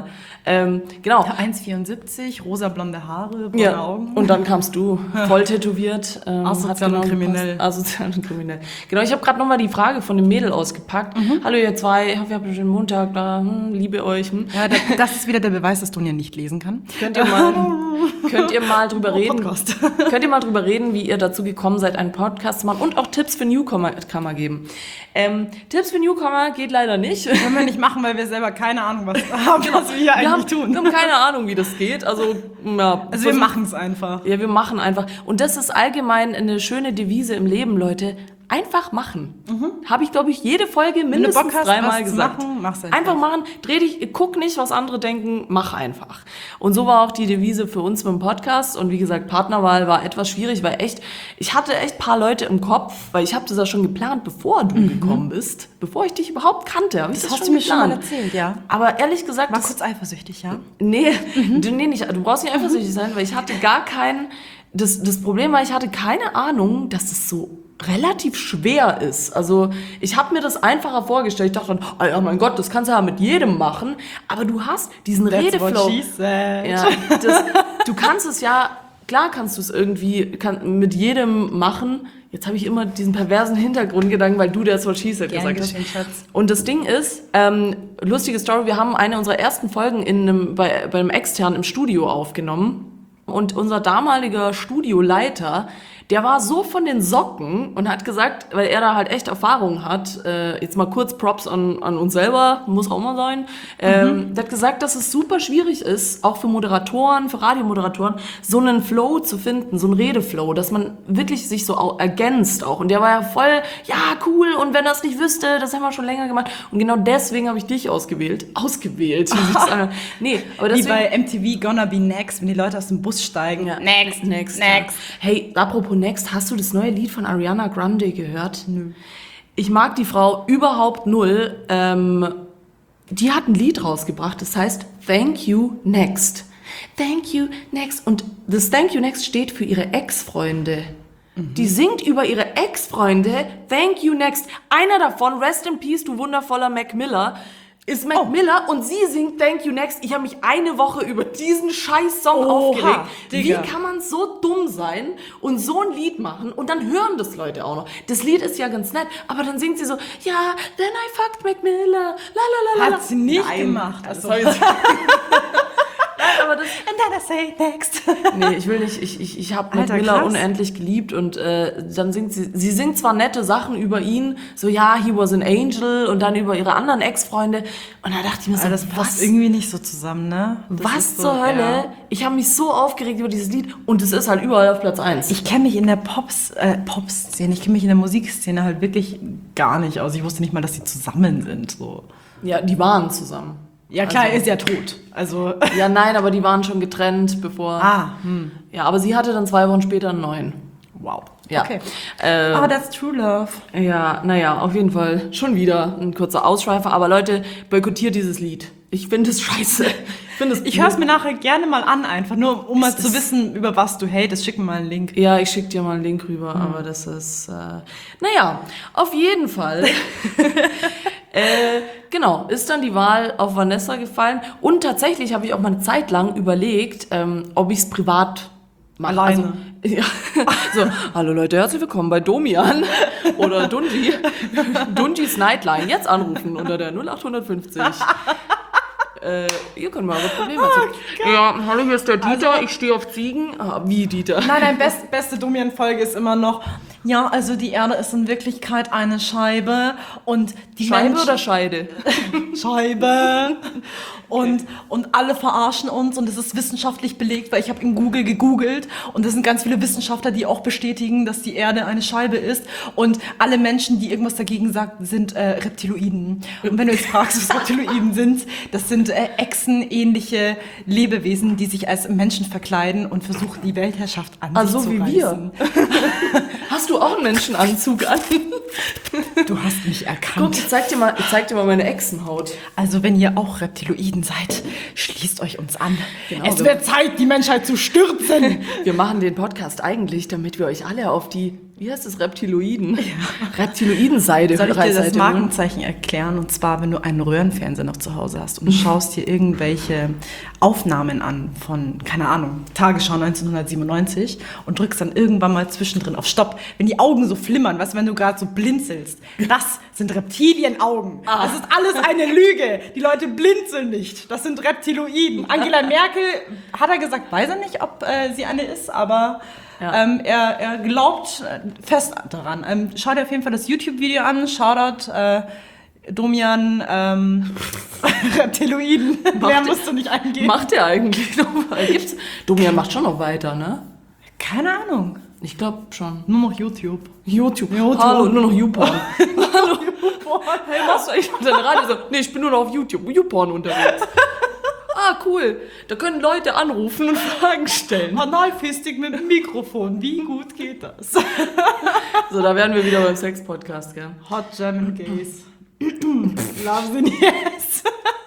Ähm, genau. eins Komma vierundsiebzig, rosa blonde Haare, braune Ja, Augen. und dann kamst du, voll tätowiert. Ähm, Asozial und kriminell. gepasst. Asozial und kriminell. Genau, ich habe gerade nochmal die Frage von dem Mädel ausgepackt. Mhm. Hallo ihr zwei, ich hoffe, ihr habt einen schönen Montag, da, hm, liebe euch. Hm. Ja, das, das ist wieder der Beweis, dass Dunja nicht lesen kann. Könnt ihr mal, könnt ihr mal drüber reden, Podcast. könnt ihr mal drüber reden, wie ihr dazu gekommen seid, einen Podcast zu machen und auch Tipps für Newcomer geben. Ähm, Tipps für Newcomer geht leider nicht. Können wir nicht machen, weil wir selber keine Ahnung was haben, was wir hier Wir eigentlich haben, tun. wir haben keine Ahnung, wie das geht. Also, ja, Also wir machen es einfach. Ja, wir machen einfach. Und das ist allgemein eine schöne Devise im Leben, Leute. Einfach machen. Mhm. Habe ich, glaube ich, jede Folge mindestens Bock hast, dreimal was gesagt. Zu machen, mach's einfach. Einfach machen, dreh dich, guck nicht, was andere denken, mach einfach. Und so war auch die Devise für uns mit dem Podcast. Und wie gesagt, Partnerwahl war etwas schwierig, weil echt, ich hatte echt ein paar Leute im Kopf, weil ich habe das ja schon geplant, bevor du mhm. gekommen bist, bevor ich dich überhaupt kannte. Hab ich Das, das hast schon du mir geplant. schon mal erzählt, ja. Aber ehrlich gesagt, War das, kurz eifersüchtig, ja? Nee, mhm. du, nee, nicht, du brauchst nicht eifersüchtig sein, weil ich hatte gar keinen, das, das Problem war, ich hatte keine Ahnung, dass es so relativ schwer ist. Also ich habe mir das einfacher vorgestellt. Ich dachte dann, oh ja, mein Gott, das kannst du ja mit jedem machen. Aber du hast diesen That's Redeflow. what she said. Ja, das, du kannst es ja, klar kannst du es irgendwie kann, mit jedem machen. Jetzt habe ich immer diesen perversen Hintergrundgedanken, weil du That's what she said gesagt hast. Und das Ding ist, ähm, lustige Story, wir haben eine unserer ersten Folgen in einem, bei, bei einem externen im Studio aufgenommen. Und unser damaliger Studioleiter, der war so von den Socken und hat gesagt, weil er da halt echt Erfahrung hat, äh, jetzt mal kurz Props an, an uns selber, muss auch mal sein, ähm, mhm. der hat gesagt, dass es super schwierig ist, auch für Moderatoren, für Radiomoderatoren, so einen Flow zu finden, so einen Redeflow, dass man wirklich sich so au- ergänzt auch. Und der war ja voll, ja, cool, und wenn er es nicht wüsste, das haben wir schon länger gemacht. Und genau deswegen habe ich dich ausgewählt. Ausgewählt? Wie sich das anhört. Nee, aber deswegen, wie bei M T V Gonna Be Next, wenn die Leute aus dem Bus steigen. Ja. Next, Next, next. Ja. Hey, apropos Next, hast du das neue Lied von Ariana Grande gehört? Nö. Ich mag die Frau überhaupt null. Ähm, die hat ein Lied rausgebracht, das heißt Thank You Next. Thank You Next. Und das Thank You Next steht für ihre Ex-Freunde. Mhm. Die singt über ihre Ex-Freunde Thank You Next. Einer davon, Rest in Peace, du wundervoller Mac Miller, ist Mac oh. Miller und sie singt Thank You Next. Ich habe mich eine Woche über diesen scheiß Song Oha, aufgeregt. Digga. Wie kann man so dumm sein und so ein Lied machen und dann hören das Leute auch noch. Das Lied ist ja ganz nett, aber dann singt sie so, ja, then I fucked Mac Miller, la la la la. Hat sie nicht Nein. gemacht. Also, Nein, aber das... And then I say next. Nee, ich will nicht, ich, ich, ich habe Mac Alter, Miller krass. unendlich geliebt und äh, dann singt sie, sie singt zwar nette Sachen über ihn, so ja, he was an angel und dann über ihre anderen Ex-Freunde und da dachte ich mir so, Aber das was, passt irgendwie nicht so zusammen, ne? Das was ist so, zur Hölle? ja. Ich habe mich so aufgeregt über dieses Lied und es ist halt überall auf Platz eins. Ich kenne mich in der Pops, äh, Pop-Szene, ich kenne mich in der Musikszene halt wirklich gar nicht aus. Ich wusste nicht mal, dass sie zusammen sind. So. Ja, die waren zusammen. Ja klar, Also- er ist ja tot. Also Ja, nein, aber die waren schon getrennt, bevor... ah, hm. Ja, aber sie hatte dann zwei Wochen später einen neuen. wow. Ja. Okay. Äh, Aber that's true love. Ja, naja, auf jeden Fall schon wieder ein kurzer Ausschweifer. Aber Leute, boykottiert dieses Lied. Ich finde es scheiße. Ich, find es Ich höre es mir nachher gerne mal an, einfach nur um mal Es zu ist- wissen, über was du hatest. Schick mir mal einen Link. Ja, ich schicke dir mal einen Link rüber, Mhm. aber das ist... Äh, naja, auf jeden Fall. äh, genau, ist dann die Wahl auf Vanessa gefallen. Und tatsächlich habe ich auch mal eine Zeit lang überlegt, ähm, ob ich es privat mache. Alleine. Also, ja, so, hallo Leute, herzlich willkommen bei Domian oder Dunji. Dunjis Nightline. Jetzt anrufen unter der null acht fünfzig. Äh, ihr könnt mal eure Probleme erzählen. Ja, hallo, hier ist der Dieter, ich stehe auf Ziegen. Ah, wie Dieter? Nein, nein, best, beste Domian-Folge ist immer noch, ja, also die Erde ist in Wirklichkeit eine Scheibe und die Scheibe Menschen... oder Scheide? Scheibe. Und, und alle verarschen uns und es ist wissenschaftlich belegt, weil ich habe in Google gegoogelt und es sind ganz viele Wissenschaftler, die auch bestätigen, dass die Erde eine Scheibe ist und alle Menschen, die irgendwas dagegen sagen, sind äh, Reptiloiden. Und wenn du jetzt fragst, was Reptiloiden sind, das sind äh, echsenähnliche Lebewesen, die sich als Menschen verkleiden und versuchen, die Weltherrschaft an Also sich so zu wie wir. reißen. Hast du auch einen Menschenanzug an? Du hast mich Guck, erkannt. ich zeig dir mal, ich zeig dir mal meine Echsenhaut. Also wenn ihr auch Reptiloiden seid, schließt euch uns an. Genau, es wir- wird Zeit, die Menschheit zu stürzen. Wir machen den Podcast eigentlich, damit wir euch alle auf die Wie heißt das? Reptiloiden? Ja. Reptiloidenseide. Soll ich dir das Reisseite, Markenzeichen erklären? Und zwar, wenn du einen Röhrenfernseher noch zu Hause hast und du schaust dir irgendwelche Aufnahmen an von, keine Ahnung, Tagesschau neunzehnhundertsiebenundneunzig und drückst dann irgendwann mal zwischendrin auf Stopp. Wenn die Augen so flimmern, weißt du, wenn du gerade so blinzelst, das sind Reptilienaugen. Ah. Das ist alles eine Lüge. Die Leute blinzeln nicht. Das sind Reptiloiden. Angela Merkel, hat er gesagt, weiß er nicht, ob äh, sie eine ist, aber... Ja. Ähm, er, er glaubt fest daran. Ähm, schau dir auf jeden Fall das YouTube-Video an. Shoutout äh, Domian ähm, Reptiloiden. Mehr musst du nicht eingeben. Macht der eigentlich noch? Gibt's? Domian macht schon noch weiter, ne? Keine Ahnung. Ich glaube schon. Nur noch YouTube. YouTube. YouTube. Hallo, nur noch YouPorn. Hallo. Hey, machst du eigentlich dein Radio? So, nee, ich bin nur noch auf YouTube. YouPorn unterwegs. Ah, cool. Da können Leute anrufen und Fragen stellen. Analfisting mit dem Mikrofon. Wie gut geht das? So, da wären wir wieder beim Sex-Podcast, gell? Hot German Gays. Love the yes.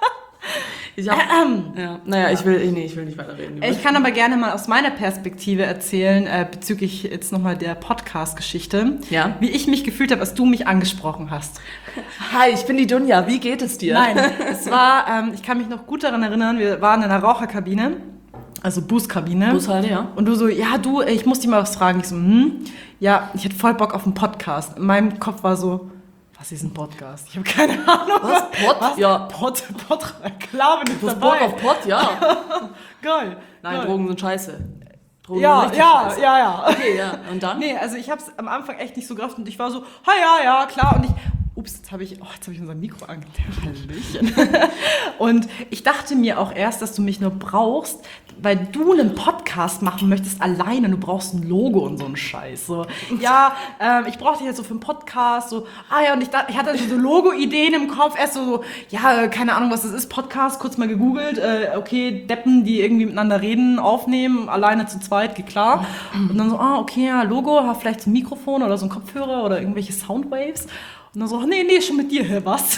Ich hab, ähm, ja, naja, ich will, nee, ich will nicht weiterreden. Ich kann aber gerne mal aus meiner Perspektive erzählen, äh, bezüglich jetzt nochmal der Podcast-Geschichte, ja? Wie ich mich gefühlt habe, als du mich angesprochen hast. Hi, ich bin die Dunja, wie geht es dir? Nein, es war, ähm, ich kann mich noch gut daran erinnern, wir waren in einer Raucherkabine, also Buskabine. Bus halt, ja. Und du so, ja du, ich muss dich mal was fragen. Ich so, hm, ja, ich hätte voll Bock auf einen Podcast. In meinem Kopf war so, was ist ein Podcast? Ich habe keine Ahnung. Was? Pod? Was? Ja. Pod, Pod, klar bin ich Du hast dabei. Bock auf Pod, ja. Geil. Nein, geil. Drogen sind scheiße. Drogen Ja, sind richtig ja, scheiße. ja, ja. Okay, ja. Und dann? Nee, also ich habe es am Anfang echt nicht so gerafft und ich war so, ha ja, ja, klar. Und ich, ups, jetzt habe ich, oh, jetzt habe ich unser Mikro angelernt. Hallöchen. Und ich dachte mir auch erst, dass du mich nur brauchst, weil du einen Podcast machen möchtest alleine. Du brauchst ein Logo und so einen Scheiß. So, ja, ähm, ich brauche dich jetzt so für einen Podcast. So, ah ja, und ich, dachte, ich hatte so Logo-Ideen im Kopf. Erst so, so, ja, keine Ahnung, was das ist, Podcast. Kurz mal gegoogelt. Äh, okay, Deppen, die irgendwie miteinander reden, aufnehmen, alleine zu zweit, geht klar. Und dann so, ah, okay, ja, Logo, vielleicht so ein Mikrofon oder so ein Kopfhörer oder irgendwelche Soundwaves. Und dann so, nee, nee, schon mit dir, hä, was?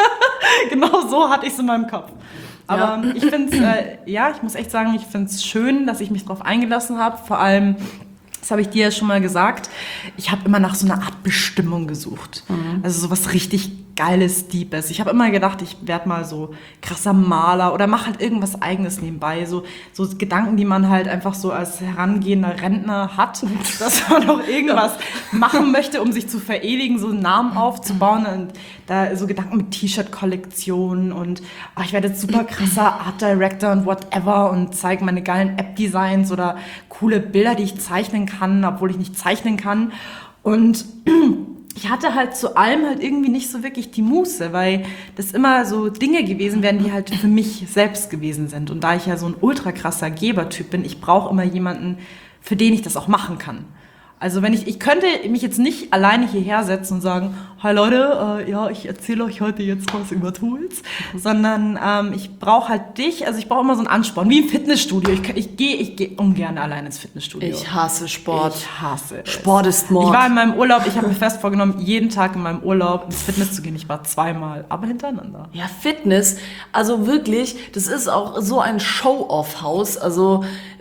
Genau so hatte ich es in meinem Kopf. Aber ja. ich finde es, äh, ja, ich muss echt sagen, ich finde es schön, dass ich mich darauf eingelassen habe. Vor allem, das habe ich dir ja schon mal gesagt, ich habe immer nach so einer Art Bestimmung gesucht. Mhm. Also so was richtig Geiles, Deepes. Ich habe immer gedacht, ich werde mal so krasser Maler oder mache halt irgendwas Eigenes nebenbei. So, so Gedanken, die man halt einfach so als herangehender Rentner hat, dass man noch irgendwas machen möchte, um sich zu verewigen, so einen Namen aufzubauen. Und da so Gedanken mit T-Shirt-Kollektionen und oh, ich werde jetzt super krasser Art Director und whatever und zeige meine geilen App-Designs oder coole Bilder, die ich zeichnen kann, obwohl ich nicht zeichnen kann. Und ich hatte halt zu allem halt irgendwie nicht so wirklich die Muße, weil das immer so Dinge gewesen wären, die halt für mich selbst gewesen sind. Und da ich ja so ein ultra krasser Gebertyp bin, ich brauche immer jemanden, für den ich das auch machen kann. Also wenn ich, ich könnte mich jetzt nicht alleine hierher setzen und sagen, hi Leute, äh, ja, ich erzähle euch heute jetzt was über Tools, sondern ähm, ich brauche halt dich, also ich brauche immer so einen Ansporn, wie im Fitnessstudio. Ich, ich gehe ich geh ungern alleine ins Fitnessstudio. Ich hasse Sport. Ich hasse es. Sport ist Mord. Ich war in meinem Urlaub, ich habe mir fest vorgenommen, jeden Tag in meinem Urlaub ins Fitness zu gehen. Ich war zweimal, aber hintereinander. Ja, Fitness, also wirklich, das ist auch so ein Show-off-Haus, also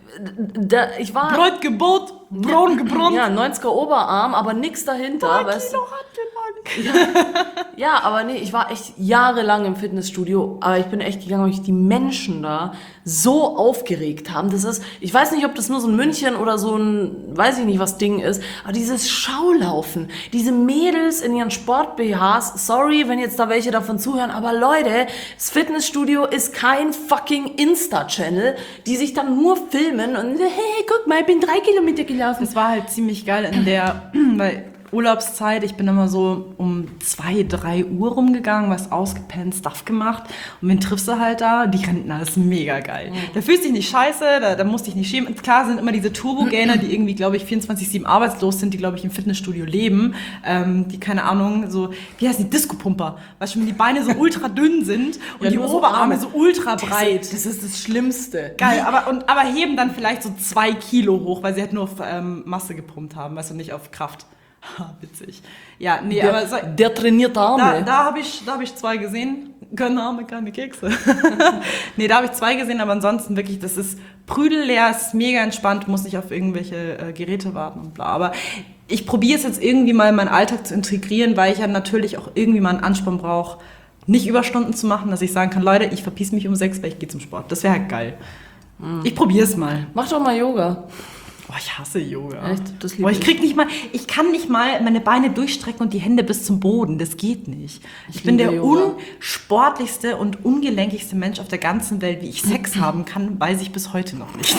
da, ich war... Brotgebot, braun gebrannt. Ja, neunziger Oberarm, aber nix dahinter. Weißt du? Ja, ja, aber nee, ich war echt jahrelang im Fitnessstudio, aber ich bin echt gegangen, weil mich die Menschen da so aufgeregt haben. Das ist, ich weiß nicht, ob das nur so ein München oder so ein, weiß ich nicht, was Ding ist, aber dieses Schaulaufen, diese Mädels in ihren Sport-B Hs, sorry, wenn jetzt da welche davon zuhören, aber Leute, das Fitnessstudio ist kein fucking Insta-Channel, die sich dann nur filmen und hey, guck mal, ich bin drei Kilometer gelaufen. Das war halt ziemlich geil in der, weil Urlaubszeit, ich bin immer so um zwei, drei Uhr rumgegangen, was ausgepennt, Stuff gemacht und wen triffst du halt da? Die Rentner, das ist mega geil. Mhm. Da fühlst du dich nicht scheiße, da, da musst du dich nicht schämen. Klar sind immer diese Turbo-Gainer, die irgendwie, glaube ich, vierundzwanzig sieben arbeitslos sind, die, glaube ich, im Fitnessstudio leben, ähm, die, keine Ahnung, so, wie heißt die, Disco-Pumper, weißt du, wenn die Beine so ultra dünn sind und ja, die Oberarme so ultra breit. Das, das ist das Schlimmste. Geil, aber, und, aber heben dann vielleicht so zwei Kilo hoch, weil sie halt nur auf ähm, Masse gepumpt haben, weißt du, nicht auf Kraft. Ha, witzig. Ja, nee, der, aber... So, der trainiert Arme. Da, da habe ich, hab ich zwei gesehen. Keine Arme, keine Kekse. Nee, da habe ich zwei gesehen, aber ansonsten wirklich, das ist prüdelleer, es ist mega entspannt, muss nicht auf irgendwelche äh, Geräte warten und bla. Aber ich probiere es jetzt irgendwie mal in meinen Alltag zu integrieren, weil ich ja natürlich auch irgendwie mal einen Ansporn brauche, nicht Überstunden zu machen, dass ich sagen kann, Leute, ich verpiss mich um sechs, weil ich gehe zum Sport. Das wäre halt geil. Mhm. Ich probiere es mal. Mach doch mal Yoga. Oh, ich hasse Yoga. Echt? Das liebe Boah, ich krieg nicht mal, ich kann nicht mal meine Beine durchstrecken und die Hände bis zum Boden. Das geht nicht. Ich, ich bin der Yoga. unsportlichste und ungelenkigste Mensch auf der ganzen Welt. Wie ich Sex haben kann, weiß ich bis heute noch nicht.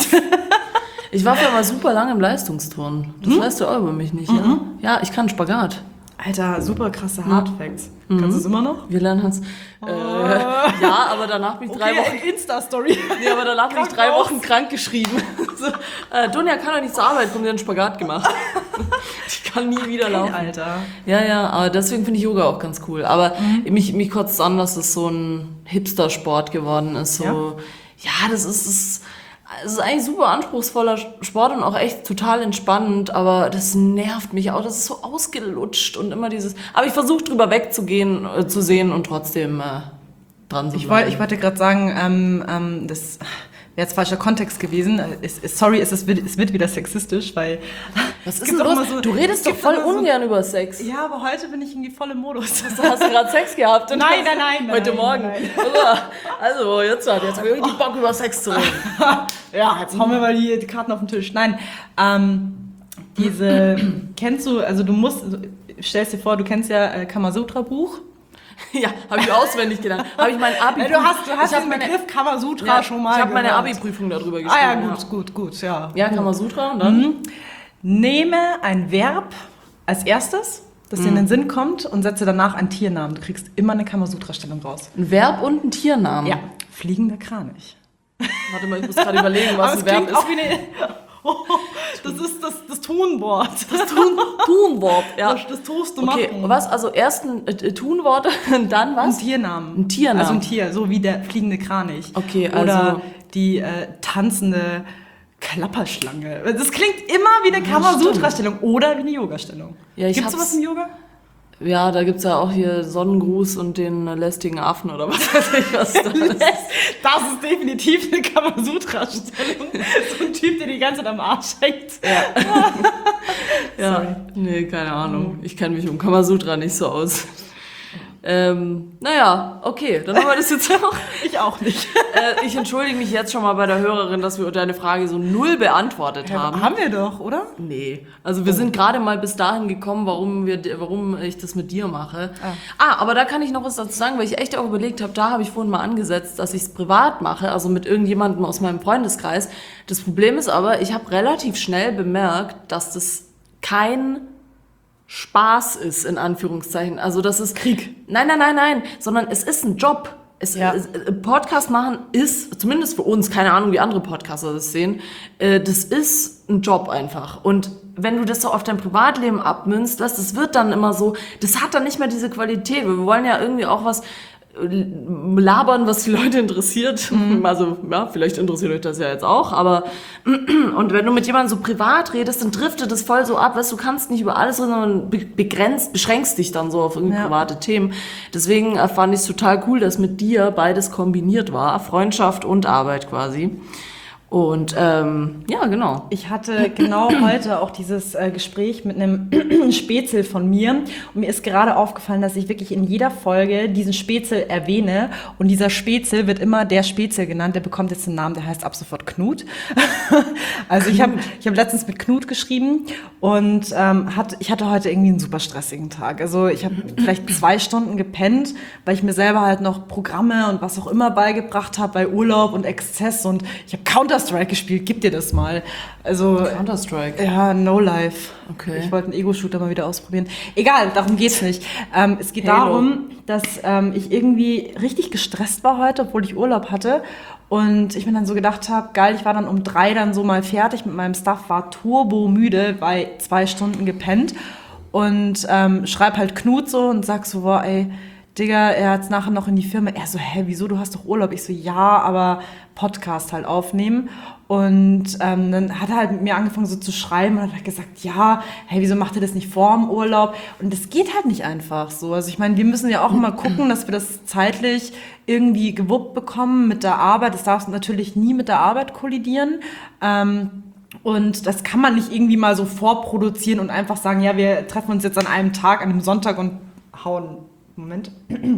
Ich war für mal super lange im Leistungsturnen. Das hm? weißt du auch über mich nicht, ja? Mhm. Ja, ich kann Spagat. Alter, super krasse Hardfacts. Mhm. Kannst du es immer noch? Wir lernen es. Oh. Äh, ja, aber danach bin ich drei okay, Wochen... Insta-Story. Nee, aber danach bin ich drei Wochen krank geschrieben. So, äh, Dunja kann doch nicht zur Arbeit, kommt, die hat einen Spagat gemacht. Ich kann nie wieder laufen. Okay, Alter. Ja, ja, aber deswegen finde ich Yoga auch ganz cool. Aber mhm. mich, mich kotzt es an, dass es so ein Hipster-Sport geworden ist. So, ja, ja das ist... Das, Es ist eigentlich super anspruchsvoller Sport und auch echt total entspannend, aber das nervt mich auch. Das ist so ausgelutscht und immer dieses... Aber ich versuche drüber wegzugehen, äh, zu sehen und trotzdem äh, dran zu bleiben. Ich, wollt, ich wollte gerade sagen, ähm, ähm, das wäre jetzt falscher Kontext gewesen. Es, es, sorry, es, ist, es wird wieder sexistisch, weil... Was ist denn los? So, du redest doch voll ungern so, über Sex. Ja, aber heute bin ich irgendwie voll im Modus. Hast, hast du gerade Sex gehabt? Nein, nein, nein, nein. Heute nein, Morgen. Nein. Also, jetzt, jetzt habe ich richtig Bock, über Sex zu reden. Ja, jetzt hauen wir mal die, die Karten auf den Tisch. Nein, ähm, diese, kennst du, also du musst, stellst dir vor, du kennst ja äh, Kamasutra-Buch. Ja, habe ich auswendig gelernt. Habe ich mein Abi. Ja, du hast, du hast den Begriff Kamasutra ja, schon mal. Ich habe meine Abi-Prüfung darüber geschrieben. Ah ja, gut, ja. gut, gut, ja. Ja, Kamasutra und dann? Mhm. Nehme ein Verb als erstes, das dir mhm. in den Sinn kommt, und setze danach einen Tiernamen. Du kriegst immer eine Kamasutra-Stellung raus. Ein Verb und ein Tiernamen? Ja, fliegender Kranich. Warte mal, ich muss gerade überlegen, was ein Verb ist. Auch wie eine, oh, das ist das, das Tunwort. Das Tun, Tunwort, ja. Das, das tust du okay, machen. Was? Also erst ein äh, Tunwort und dann was? Ein Tiernamen. Ein Tiernamen. Also ein Tier, so wie der fliegende Kranich. Okay, also... Oder die äh, tanzende Klapperschlange. Das klingt immer wie eine Kamasutra-Stellung oder wie eine Yoga-Stellung. Ja, Gibt es sowas im Yoga? Ja, da gibt es ja auch hier Sonnengruß und den lästigen Affen oder was weiß ich, was das ist. Das ist definitiv eine Kamasutra-Stellung. So ein Typ, der die ganze Zeit am Arsch hängt. Ja. Ja, nee, keine Ahnung. Ich kenne mich um Kamasutra nicht so aus. Ähm, naja, okay, dann haben wir das jetzt auch. Ich auch nicht. Äh, ich entschuldige mich jetzt schon mal bei der Hörerin, dass wir deine Frage so null beantwortet ja, haben. Haben wir doch, oder? Nee. Also wir oh. sind gerade mal bis dahin gekommen, warum, wir, warum ich das mit dir mache. Ah. ah, aber da kann ich noch was dazu sagen, weil ich echt auch überlegt habe, da habe ich vorhin mal angesetzt, dass ich es privat mache, also mit irgendjemandem aus meinem Freundeskreis. Das Problem ist aber, ich habe relativ schnell bemerkt, dass das kein Spaß ist, in Anführungszeichen. Also das ist Krieg. Nein, nein, nein, nein, sondern es ist ein Job. Es, ja. es, Podcast machen ist, zumindest für uns, keine Ahnung, wie andere Podcaster das sehen, äh, das ist ein Job einfach. Und wenn du das so auf dein Privatleben abmünzt, das wird dann immer so, das hat dann nicht mehr diese Qualität. Wir wollen ja irgendwie auch was labern, was die Leute interessiert. Mhm. Also, ja, vielleicht interessiert euch das ja jetzt auch, aber und wenn du mit jemandem so privat redest, dann driftet das voll so ab, weißt du, kannst nicht über alles reden, sondern begrenzt, beschränkst dich dann so auf irgendwie ja. private Themen. Deswegen fand ich es total cool, dass mit dir beides kombiniert war, Freundschaft und Arbeit quasi. Und ähm, ja, genau. Ich hatte genau heute auch dieses äh, Gespräch mit einem Spätzle von mir. Und mir ist gerade aufgefallen, dass ich wirklich in jeder Folge diesen Spätzle erwähne. Und dieser Spätzle wird immer der Spätzle genannt. Der bekommt jetzt einen Namen, der heißt ab sofort Knut. Also Knut. ich habe ich hab letztens mit Knut geschrieben und ähm, hat, ich hatte heute irgendwie einen super stressigen Tag. Also ich habe vielleicht zwei Stunden gepennt, weil ich mir selber halt noch Programme und was auch immer beigebracht habe bei Urlaub und Exzess. Und ich habe Counter-Strike gespielt, gib dir das mal. Also Counter-Strike? Ja, No Life. Okay. Ich wollte einen Ego-Shooter mal wieder ausprobieren. Egal, darum geht's nicht. Ähm, es geht Halo. darum, dass ähm, ich irgendwie richtig gestresst war heute, obwohl ich Urlaub hatte. Und ich mir dann so gedacht habe, geil, ich war dann um drei dann so mal fertig mit meinem Stuff, war turbo müde, bei zwei Stunden gepennt. Und ähm, schreib halt Knut so und sag so, boah, ey, Digga, er hat's nachher noch in die Firma. Er so, hä, wieso, du hast doch Urlaub? Ich so, ja, aber Podcast halt aufnehmen. Und ähm, dann hat er halt mit mir angefangen so zu schreiben und hat gesagt, ja, hey, wieso macht ihr das nicht vor dem Urlaub? Und das geht halt nicht einfach so. Also ich meine, wir müssen ja auch immer gucken, dass wir das zeitlich irgendwie gewuppt bekommen mit der Arbeit. Das darf natürlich nie mit der Arbeit kollidieren. Ähm, Und das kann man nicht irgendwie mal so vorproduzieren und einfach sagen, ja, wir treffen uns jetzt an einem Tag, an einem Sonntag und hauen, Moment,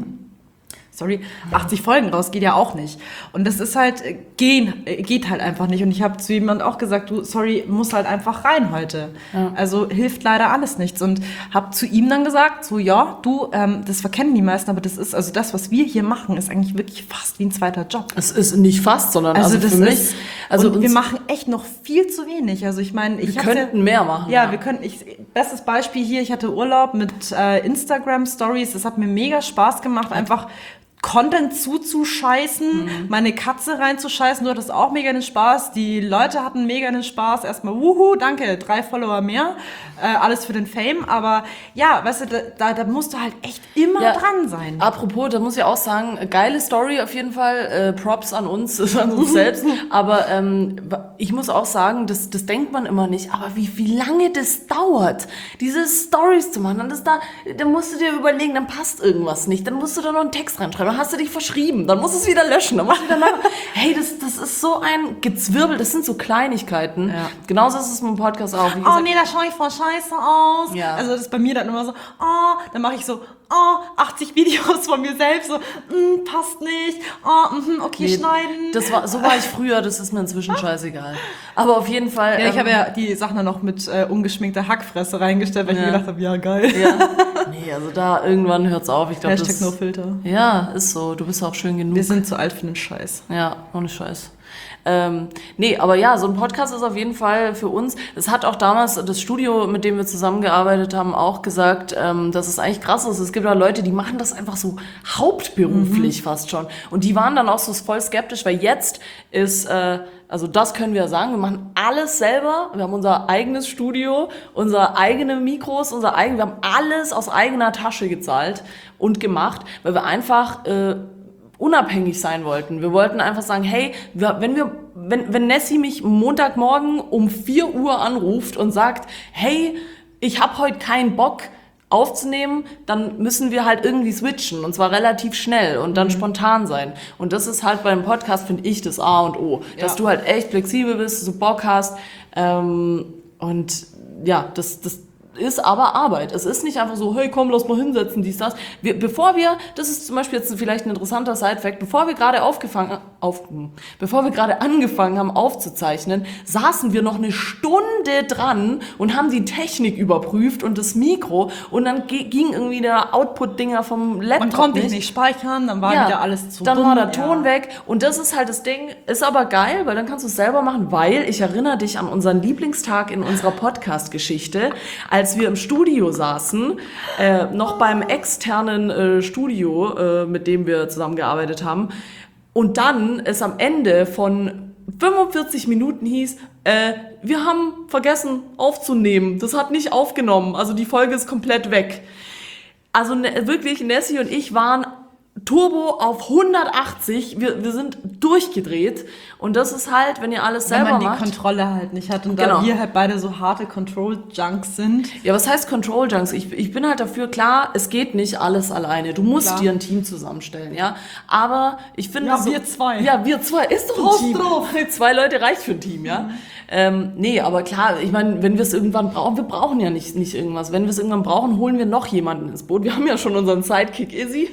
sorry, achtzig Folgen raus, geht ja auch nicht. Und das ist halt, gehen, geht halt einfach nicht. Und ich habe zu jemandem auch gesagt, du, sorry, muss halt einfach rein heute. Ja. Also hilft leider alles nichts. Und habe zu ihm dann gesagt, so, ja, du, ähm, das verkennen die meisten, aber das ist, also das, was wir hier machen, ist eigentlich wirklich fast wie ein zweiter Job. Es ist nicht fast, sondern also, also das für mich, ist, also und wir machen echt noch viel zu wenig. Also ich meine, ich wir könnten ja, mehr machen. Ja, ja, wir könnten, ich, bestes Beispiel hier, ich hatte Urlaub mit äh, Instagram-Stories, das hat mir mega Spaß gemacht, einfach Content zuzuscheißen, mhm. meine Katze reinzuscheißen, du hattest auch mega den Spaß, die Leute hatten mega den Spaß, erstmal wuhu, danke, drei Follower mehr, äh, alles für den Fame, aber ja, weißt du, da, da musst du halt echt immer ja, dran sein. Apropos, da muss ich auch sagen, geile Story auf jeden Fall, äh, Props an uns, an uns selbst, aber ähm, ich muss auch sagen, das, das denkt man immer nicht, aber wie, wie lange das dauert, diese Stories zu machen, und das da, da musst du dir überlegen, dann passt irgendwas nicht, dann musst du da noch einen Text reinschreiben, dann hast du dich verschrieben, dann musst du es wieder löschen, dann musst du wieder neu. Hey, das, das ist so ein Gezwirbel, das sind so Kleinigkeiten. Ja. Genauso ist es mit dem Podcast auch. Wie gesagt, oh nee, da schaue ich voll scheiße aus. Ja. Also das ist bei mir dann immer so, oh, dann mache ich so, oh, achtzig Videos von mir selbst, so, mm, passt nicht, oh, mm, okay, nee, schneiden. Das war, so war ich früher, das ist mir inzwischen scheißegal. Aber auf jeden Fall. Ja, ich ähm, habe ja die Sachen dann noch mit äh, ungeschminkter Hackfresse reingestellt, weil ja. ich mir gedacht habe, ja, geil. Ja. Nee, also da irgendwann hört's auf. Ich glaub, Hashtag das, no filter. Ja, ist so. Du bist auch schön genug. Wir sind zu alt für den Scheiß. Ja, ohne Scheiß. Ähm, nee, aber ja, so ein Podcast ist auf jeden Fall für uns, es hat auch damals das Studio, mit dem wir zusammengearbeitet haben, auch gesagt, ähm, dass es eigentlich krass ist. Es gibt da Leute, die machen das einfach so hauptberuflich mhm. fast schon. Und die waren dann auch so voll skeptisch, weil jetzt ist, äh, also das können wir sagen, wir machen alles selber. Wir haben unser eigenes Studio, unsere eigenen Mikros, unser eigen, wir haben alles aus eigener Tasche gezahlt und gemacht, weil wir einfach äh, unabhängig sein wollten. Wir wollten einfach sagen, hey, wir, wenn wir, wenn, wenn Nessie mich Montagmorgen um vier Uhr anruft und sagt, hey, ich habe heute keinen Bock aufzunehmen, dann müssen wir halt irgendwie switchen und zwar relativ schnell und dann mhm. spontan sein. Und das ist halt beim Podcast, finde ich, das A und O. Ja. Dass du halt echt flexibel bist, so Bock hast ähm, und ja, das, das ist aber Arbeit. Es ist nicht einfach so, hey, komm, lass mal hinsetzen, dies, das. Wir, bevor wir, das ist zum Beispiel jetzt vielleicht ein interessanter Side-Fact, bevor wir gerade aufgefangen, auf, bevor wir gerade angefangen haben aufzuzeichnen, saßen wir noch eine Stunde dran und haben die Technik überprüft und das Mikro und dann g- ging irgendwie der Output-Dinger vom Laptop Man konnte nicht. nicht speichern, dann war ja, wieder alles zu Dann dumm. war der Ton ja. weg und das ist halt das Ding, ist aber geil, weil dann kannst du es selber machen, weil ich erinnere dich an unseren Lieblingstag in unserer Podcast-Geschichte, als wir im Studio saßen, äh, noch beim externen äh, Studio, äh, mit dem wir zusammengearbeitet haben. Und dann es am Ende von fünfundvierzig Minuten hieß, äh, wir haben vergessen aufzunehmen. Das hat nicht aufgenommen. Also die Folge ist komplett weg. Also ne, wirklich, Nessie und ich waren Turbo auf hundertachtzig, wir, wir sind durchgedreht und das ist halt, wenn ihr alles selber macht. Wenn man die macht, Kontrolle halt nicht hat und genau. da wir halt beide so harte Control-Junks sind. Ja, was heißt Control-Junks? Ich, ich bin halt dafür, klar, es geht nicht alles alleine, du musst klar. dir ein Team zusammenstellen, ja, aber ich finde ja, so... wir zwei. Ja, wir zwei, ist doch ein Prost Team. Drauf. Zwei Leute reicht für ein Team, ja. Mhm. Ähm, nee, aber klar, ich meine, wenn wir es irgendwann brauchen, wir brauchen ja nicht, nicht irgendwas, wenn wir es irgendwann brauchen, holen wir noch jemanden ins Boot. Wir haben ja schon unseren Sidekick Izzy.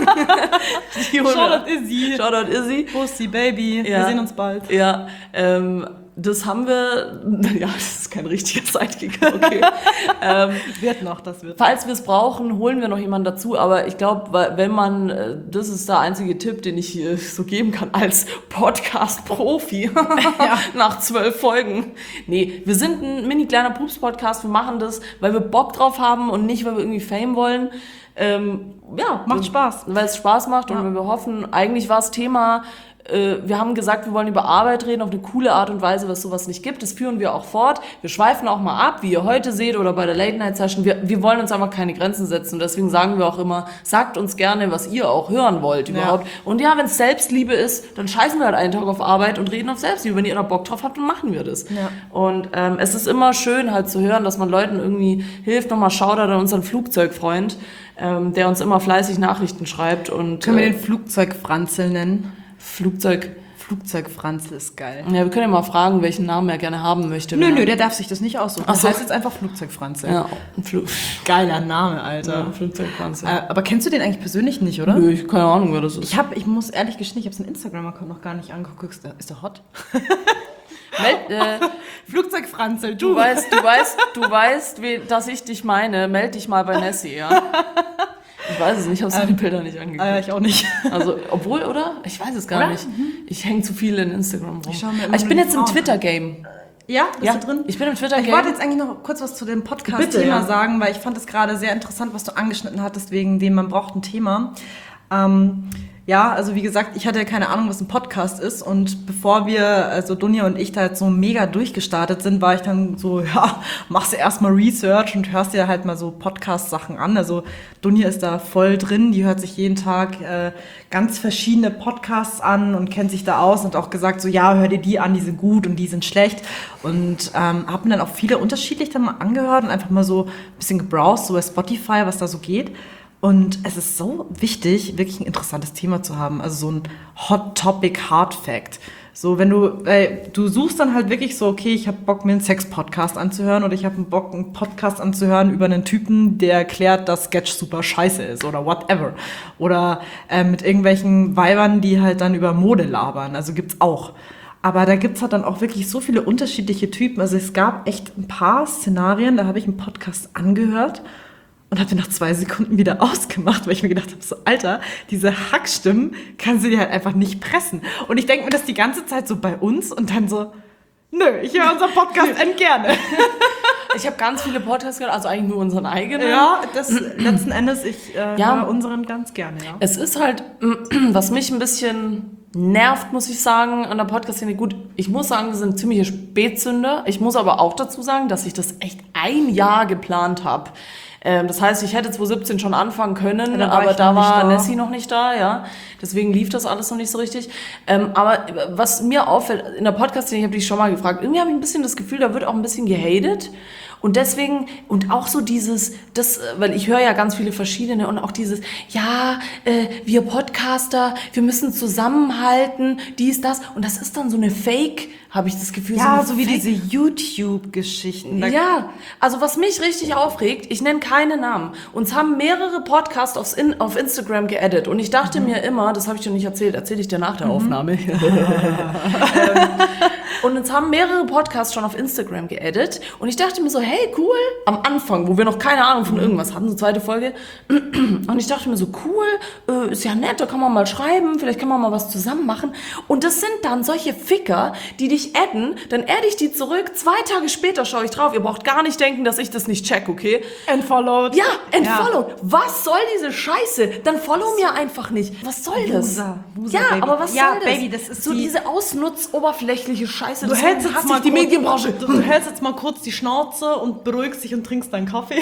Shoutout Izzy. Shoutout Izzy. Bussi, Baby. Ja. Wir sehen uns bald. Ja, ähm, das haben wir, ja, das ist kein richtiger Sidekick, okay. ähm, wird noch, das wird. Falls wir es brauchen, holen wir noch jemanden dazu, aber ich glaube, wenn man, das ist der einzige Tipp, den ich hier so geben kann als Podcast-Profi ja. nach zwölf Folgen. Nee, wir sind ein mini kleiner Pups-Podcast, wir machen das, weil wir Bock drauf haben und nicht, weil wir irgendwie Fame wollen. Ähm, ja, macht Spaß. Weil es Spaß macht und ja. wenn wir hoffen, eigentlich war das Thema, äh, wir haben gesagt, wir wollen über Arbeit reden auf eine coole Art und Weise, was sowas nicht gibt. Das führen wir auch fort. Wir schweifen auch mal ab, wie ihr heute seht oder bei der Late-Night-Session. Wir, wir wollen uns einfach keine Grenzen setzen. Deswegen sagen wir auch immer, sagt uns gerne, was ihr auch hören wollt überhaupt. Ja. Und ja, wenn es Selbstliebe ist, dann scheißen wir halt einen Tag auf Arbeit und reden auf Selbstliebe. Wenn ihr da Bock drauf habt, dann machen wir das. Ja. Und ähm, es ist immer schön halt zu hören, dass man Leuten irgendwie hilft. Nochmal Shoutout an unseren Flugzeugfreund, ähm, der uns immer fleißig Nachrichten schreibt. Und, Können äh, wir den Flugzeugfranzel nennen? Flugzeug... Flugzeugfranzel ist geil. Ja, wir können ja mal fragen, welchen Namen er gerne haben möchte. Nö, wenn nö, er- der darf sich das nicht aussuchen. Ach Das so. heißt jetzt einfach Flugzeugfranzel. Ja, ein Flug. Geiler Name, Alter. Ja, Flugzeugpanzer. Äh, aber kennst du den eigentlich persönlich nicht, oder? Nö, ich keine Ahnung, wer das ist. Ich hab, ich muss ehrlich gestehen, ich habe seinen Instagram-Account noch gar nicht angeguckt. Ist der, ist der hot? Meld, äh, Flugzeugfranzel, du weißt, du weißt, du weißt, wie, dass ich dich meine. Meld dich mal bei Nessie, ja? Ich weiß es nicht, ich habe seine Bilder nicht angeguckt. Äh, ich auch nicht. Also, obwohl, oder? Ich weiß es gar Oder? nicht. Ich hänge zu viel in Instagram rum. Ich schau mir immer Aber ich nur bin die jetzt im Frauen an. Twitter-Game. Ja, bist Ja, du drin? ich bin im Ich wollte Twitter-Game. jetzt eigentlich noch kurz was zu dem Bitte, Podcast-Thema ja. sagen, weil ich fand es gerade sehr interessant, was du angeschnitten hattest, wegen dem man braucht ein Thema. Ähm, ja, also wie gesagt, ich hatte ja keine Ahnung, was ein Podcast ist, und bevor wir, also Dunja und ich da jetzt so mega durchgestartet sind, war ich dann so, ja, machst du erstmal Research und hörst dir halt mal so Podcast-Sachen an. Also Dunja ist da voll drin, die hört sich jeden Tag äh, ganz verschiedene Podcasts an und kennt sich da aus und auch gesagt so, ja, hör dir die an, die sind gut und die sind schlecht, und ähm, habe mir dann auch viele unterschiedlich dann mal angehört und einfach mal so ein bisschen gebrowst, so bei Spotify, was da so geht. Und es ist so wichtig, wirklich ein interessantes Thema zu haben. Also so ein Hot Topic Hard Fact. So, wenn du, äh, du suchst dann halt wirklich so, okay, ich habe Bock, mir einen Sex-Podcast anzuhören, oder ich habe Bock, einen Podcast anzuhören über einen Typen, der erklärt, dass Sketch super scheiße ist oder whatever. Oder äh, mit irgendwelchen Weibern, die halt dann über Mode labern. Also gibt's auch. Aber da gibt's halt dann auch wirklich so viele unterschiedliche Typen. Also es gab echt ein paar Szenarien, da habe ich einen Podcast angehört und habe den nach zwei Sekunden wieder ausgemacht, weil ich mir gedacht habe, so Alter, diese Hackstimmen kannst du dir halt einfach nicht pressen. Und ich denke mir das die ganze Zeit so bei uns und dann so, nö, ich höre unseren Podcast end gerne. Ich habe ganz viele Podcasts gehört, also eigentlich nur unseren eigenen. Ja, das letzten Endes, ich äh, Ja. höre unseren ganz gerne, ja. Es ist halt, was mich ein bisschen nervt, muss ich sagen, an der Podcast-Szene. Gut, ich muss sagen, wir sind ziemliche Spätzünder. Ich muss aber auch dazu sagen, dass ich das echt ein Jahr geplant habe. Ähm, das heißt, ich hätte zwanzig siebzehn schon anfangen können, Ja, da war aber ich da noch nicht war da. Nessie noch nicht da, ja. Deswegen lief das alles noch nicht so richtig. Ähm, aber was mir auffällt, in der Podcast-Szene, ich habe dich schon mal gefragt, irgendwie habe ich ein bisschen das Gefühl, da wird auch ein bisschen gehatet. Und deswegen, und auch so dieses, das, weil ich höre ja ganz viele verschiedene, und auch dieses, ja, äh, wir Podcaster, wir müssen zusammenhalten, dies, das. Und das ist dann so eine Fake, habe ich das Gefühl. Ja, eine so wie Fake- diese YouTube-Geschichten. Da- Ja, also was mich richtig aufregt, ich nenne keine Namen. Uns haben mehrere Podcasts aufs In, auf Instagram geedit. Und ich dachte Mhm. mir immer, das habe ich dir nicht erzählt, erzähle ich dir nach der Aufnahme. ähm, und uns haben mehrere Podcasts schon auf Instagram geedit. Und ich dachte mir so, hey, cool, am Anfang, wo wir noch keine Ahnung von irgendwas hatten, so zweite Folge. Und ich dachte mir so, cool, äh, ist ja nett, da kann man mal schreiben, vielleicht kann man mal was zusammen machen. Und das sind dann solche Ficker, die dich adden, dann adde ich die zurück, zwei Tage später schaue ich drauf. Ihr braucht gar nicht denken, dass ich das nicht check, okay? Unfollowed. Ja, entfollow. Was soll diese Scheiße? Dann follow mir einfach nicht. Was soll das? Loser, Loser, ja, Baby. aber was Ja, soll das? Baby, das ist so die- diese ausnutz-oberflächliche Scheiße. Du deswegen hältst, jetzt hasse mal ich die kurz, Medienbranche. du, du hältst jetzt mal kurz die Schnauze und beruhigst dich und trinkst deinen Kaffee.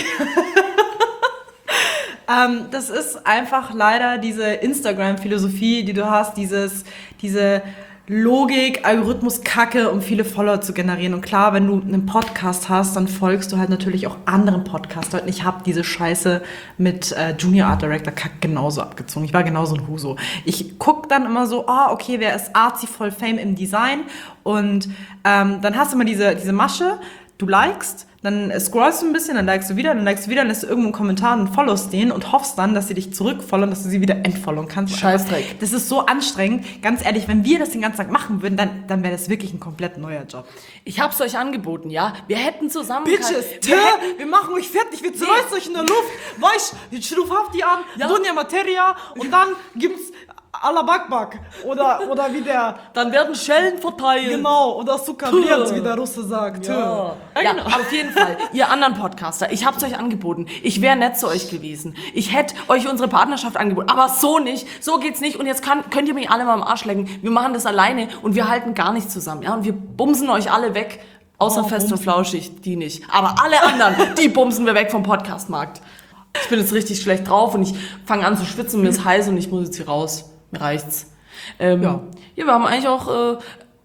ähm, das ist einfach leider diese Instagram-Philosophie, die du hast, dieses, diese Logik, Algorithmus-Kacke, um viele Follower zu generieren. Und klar, wenn du einen Podcast hast, dann folgst du halt natürlich auch anderen Podcastern. Ich habe diese Scheiße mit äh, Junior Art Director Kack genauso abgezogen. Ich war genauso ein Huso. Ich guck dann immer so, ah, okay, wer ist artsy, voll Fame im Design? Und ähm, dann hast du immer diese, diese Masche, du likest, dann scrollst du ein bisschen, dann likest du wieder, dann likest du wieder, dann lässt du irgendwo einen Kommentar und followst den und hoffst dann, dass sie dich zurückfollowen, dass du sie wieder entfollowen kannst. Scheißdreck. Das ist so anstrengend. Ganz ehrlich, wenn wir das den ganzen Tag machen würden, dann, dann wäre das wirklich ein komplett neuer Job. Ich hab's euch angeboten, ja? Wir hätten zusammen... Bitches, wir hätten, wir machen euch fertig, wir zerreißen euch in der Luft. Weißt, ich ruf Hafti an, Ja. Dunja Materia, und dann gibt's Allah Bakbak. Oder, oder wie der, dann werden Schellen verteilt. genau, oder Sukabliert, wie der Russe sagt. Ja. Ja, Ja, genau. aber auf jeden Fall, ihr anderen Podcaster, ich hab's euch angeboten. Ich wäre nett zu euch gewesen. Ich hätte euch unsere Partnerschaft angeboten. Aber so nicht. So geht's nicht. Und jetzt kann, könnt ihr mich alle mal am Arsch lecken. Wir machen das alleine und wir halten gar nicht zusammen. Ja? Und wir bumsen euch alle weg. Außer Oh, Fest und bumsen. Flauschig, die nicht. Aber alle anderen, die bumsen wir weg vom Podcastmarkt. Ich bin jetzt richtig schlecht drauf und ich fange an zu schwitzen, mir ist heiß und ich muss jetzt hier raus. Mir reicht's. Ähm, ja. Ja. ja, wir haben eigentlich auch... Äh,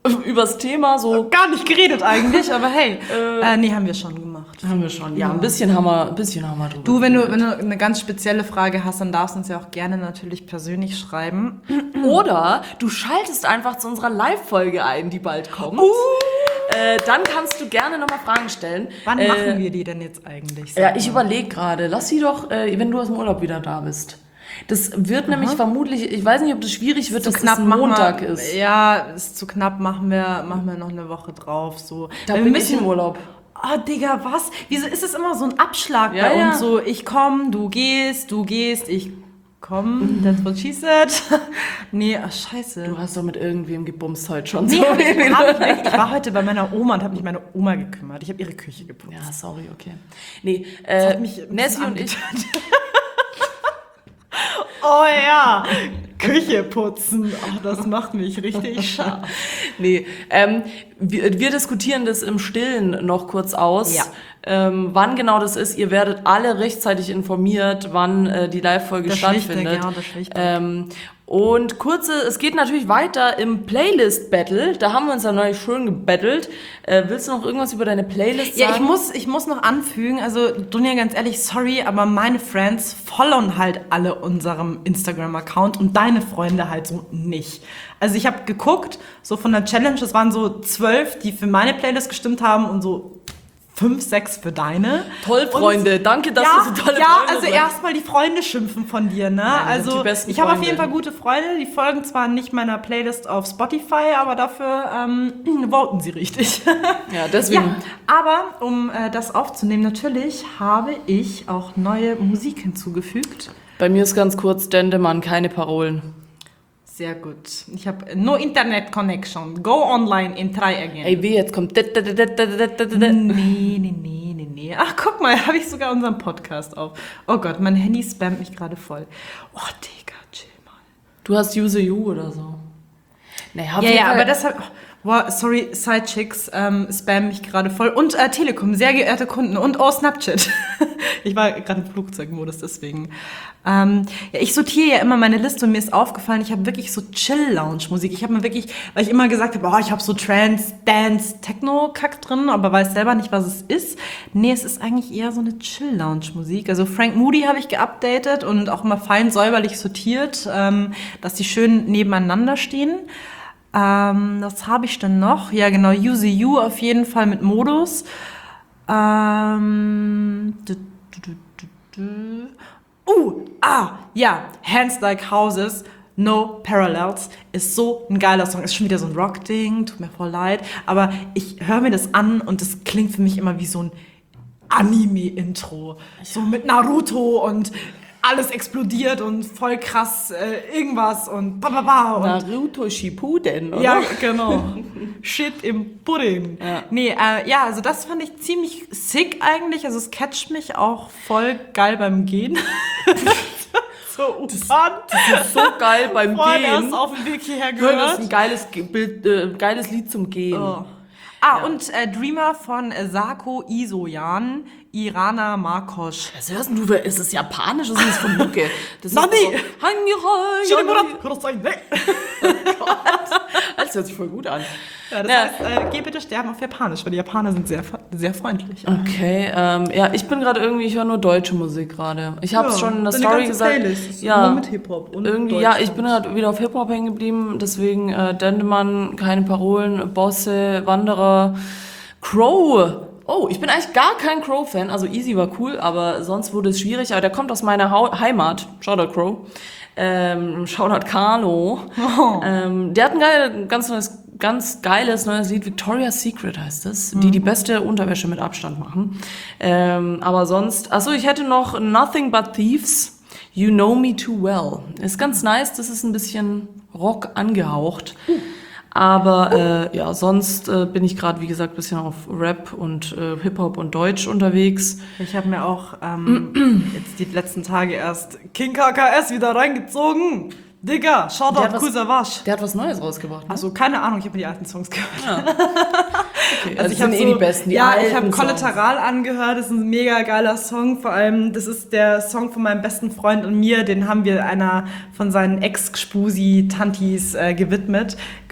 übers Thema so. Gar nicht geredet eigentlich, aber hey. Äh, nee, haben wir schon gemacht. Haben wir schon, ja, ein bisschen haben wir, ein bisschen haben wir drüber. Du, wenn du, wenn du eine ganz spezielle Frage hast, dann darfst du uns ja auch gerne natürlich persönlich schreiben. Oder du schaltest einfach zu unserer Live-Folge ein, die bald kommt. Uh. Äh, dann kannst du gerne nochmal Fragen stellen. Wann äh, machen wir die denn jetzt eigentlich? Ja, ich überlege gerade. Lass sie doch, äh, wenn du aus dem Urlaub wieder da bist. Das wird Aha. nämlich vermutlich, ich weiß nicht, ob das schwierig wird, dass knapp, das ein Montag wir, ist. Ja, ist zu knapp, machen wir, machen wir noch eine Woche drauf. So. Da Wenn bin wir ich im Urlaub. Oh, Digga, was? Wieso ist es immer so ein Abschlag ja, bei ja. uns? So, ich komm, du gehst, du gehst, ich komm, that's what she said. Nee, ach, scheiße. Du hast doch mit irgendwem gebumst heute schon. Nee, so hab ich, hab ich, ich war heute bei meiner Oma und habe mich meine Oma gekümmert. Ich habe ihre Küche geputzt. Ja, sorry, okay. Nee, äh, hat mich Nessie und ich... Oh ja, Küche putzen. Oh, das macht mich richtig scharf. Nee, ähm, wir, wir diskutieren das im Stillen noch kurz aus. Ja. Ähm, wann genau das ist, ihr werdet alle rechtzeitig informiert, wann äh, die Live-Folge das stattfindet. Wichtig, ja, das wichtig. Ähm, und kurze, es geht natürlich weiter im Playlist-Battle. Da haben wir uns ja neulich schön gebettelt. Äh, willst du noch irgendwas über deine Playlist sagen? Ja, ich muss, ich muss noch anfügen, also Dunja, ganz ehrlich, sorry, aber meine Friends followen halt alle unserem Instagram-Account und deine Freunde halt so nicht. Also ich habe geguckt, so von der Challenge, es waren so zwölf, die für meine Playlist gestimmt haben und so fünf, sechs für deine. Toll, Freunde. Und danke, dass ja, du so tolle ja, Freunde also seid. erstmal die Freunde schimpfen von dir, ne? Nein, also die besten ich habe auf Freunde. jeden Fall gute Freunde, die folgen zwar nicht meiner Playlist auf Spotify, aber dafür ähm, voten sie richtig. Ja, deswegen. Ja, aber um äh, das aufzunehmen, natürlich habe ich auch neue Musik hinzugefügt. Bei mir ist ganz kurz Dendemann, keine Parolen. Sehr gut. Ich habe no Internet Connection. Go online and try again. Ey, wie jetzt kommt... Nee, nee, nee, nee, nee. Ach, guck mal, habe ich sogar unseren Podcast auf. Oh Gott, mein Handy spammt mich gerade voll. Oh, Digga, chill mal. Du hast Use You oder so. Naja, Ja, ja, aber das hat... Wow, sorry, Sidechicks ähm, spammen mich gerade voll. Und äh, Telekom, sehr geehrte Kunden. Und oh, Snapchat. Ich war gerade im Flugzeugmodus, deswegen. Ähm, ja, ich sortiere ja immer meine Liste und mir ist aufgefallen, ich habe wirklich so Chill-Lounge-Musik. Ich habe mir wirklich, weil ich immer gesagt habe, oh, ich habe so Trance, Dance, Techno-Kack drin, aber weiß selber nicht, was es ist. Nee, es ist eigentlich eher so eine Chill-Lounge-Musik. Also Frank Moody habe ich geupdatet und auch immer fein säuberlich sortiert, ähm, dass die schön nebeneinander stehen. Ähm, was habe ich denn noch? Ja, genau, Use You auf jeden Fall mit Modus. Ähm, du, du, du, du. Uh, ah, ja, Hands Like Houses, No Parallels, ist so ein geiler Song. Ist schon wieder so ein Rock-Ding, tut mir voll leid. Aber ich höre mir das an und das klingt für mich immer wie so ein Anime-Intro. So mit Naruto und alles explodiert und voll krass äh, irgendwas und ba, ba, ba und Naruto Shippuden, oder? ja, genau. Shit im Pudding. Ja. Nee, äh, ja, also das fand ich ziemlich sick eigentlich. Also es catcht mich auch voll geil beim Gehen. So, U-Bahn. Das ist so geil beim Vorhin Gehen. erst auf dem Weg hierher Das ist gehört. ein geiles, Ge- Bild, äh, geiles Lied zum Gehen. Oh. Ah, Ja. und äh, Dreamer von äh, Sako Isoyan, Irana Markosch. Was hörst denn du? Ist es japanisch oder ist es von Luke? Das ist Nani! so, Ja, das hört sich voll gut an. das Ja. heißt, äh, geh bitte sterben auf Japanisch, weil die Japaner sind sehr, sehr freundlich. Okay, ähm, ja, ich bin gerade irgendwie, ich höre nur deutsche Musik gerade. Ich habe es schon in der deine Story ganze gesagt. Playlist ist Ja, nur mit Hip-Hop und irgendwie, ja, ich Deutschrap. bin gerade wieder auf Hip-Hop hängen geblieben, deswegen äh, Dendemann, keine Parolen, Bosse, Wanderer, Crow. Oh, ich bin eigentlich gar kein Crow-Fan, also Easy war cool, aber sonst wurde es schwierig, aber der kommt aus meiner Hau- Heimat, Shoutout Crow, ähm, Shoutout Carlo, Oh. ähm, der hat ein geil, ganz neues, ganz geiles neues Lied, Victoria's Secret heißt es, die die beste Unterwäsche mit Abstand machen, ähm, aber sonst, achso, ich hätte noch Nothing But Thieves, You Know Me Too Well, ist ganz nice, das ist ein bisschen Rock angehaucht. Aber äh, ja, sonst äh, bin ich gerade, wie gesagt, ein bisschen auf Rap und äh, Hip-Hop und Deutsch unterwegs. Ich habe mir auch ähm, jetzt die letzten Tage erst King K K S wieder reingezogen. Digga, Der hat Shoutout, was- Kusa Wasch. Der hat was Neues rausgebracht. Ne? Also keine Ahnung, ich habe mir die alten Songs gehört. Okay, also ich sind hab eh die besten, die Ja, alten ich habe Songs. Kollateral angehört, das ist ein mega geiler Song. Vor allem, das ist der Song von meinem besten Freund und mir, den haben wir einer von seinen Ex-Spusi-Tantis äh, gewidmet.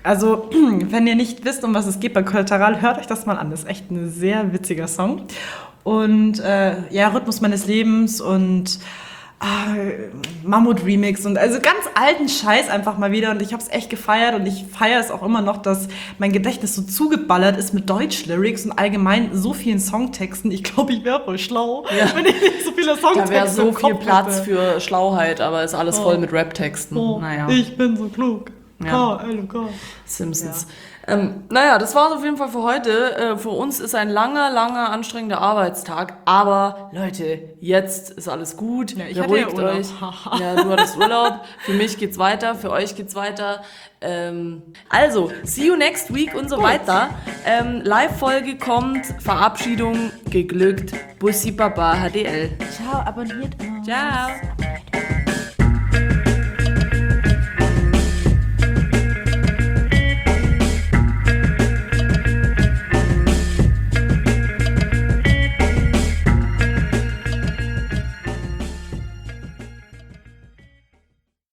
Also, wenn ihr nicht wisst, um was es geht bei Kollateral, hört euch das mal an. Das ist echt ein sehr witziger Song. Und äh, ja, Rhythmus meines Lebens und ah, Mammut-Remix und also ganz alten Scheiß einfach mal wieder. Und ich habe es echt gefeiert und ich feiere es auch immer noch, dass mein Gedächtnis so zugeballert ist mit Deutsch-Lyrics und allgemein so vielen Songtexten. Ich glaube, ich wäre voll schlau, Ja. wenn ich nicht so viele Songtexte Da wäre so im Kopf viel Platz hätte. für Schlauheit, aber ist alles Oh. voll mit Rap-Texten. Oh, naja, ich bin so klug. Ja. K L O K. Simpsons. Ähm, naja, das war's auf jeden Fall für heute. Äh, für uns ist ein langer, langer, anstrengender Arbeitstag. Aber Leute, jetzt ist alles gut. Ja, ich hatte ja Beruhigt Urlaub. euch. Ja, du hattest Urlaub. Für mich geht's weiter, für euch geht's weiter. Ähm, also, see you next week und so weiter. Ähm, Live-Folge kommt, Verabschiedung geglückt. Bussi Baba H D L. Ciao, abonniert uns. Ciao.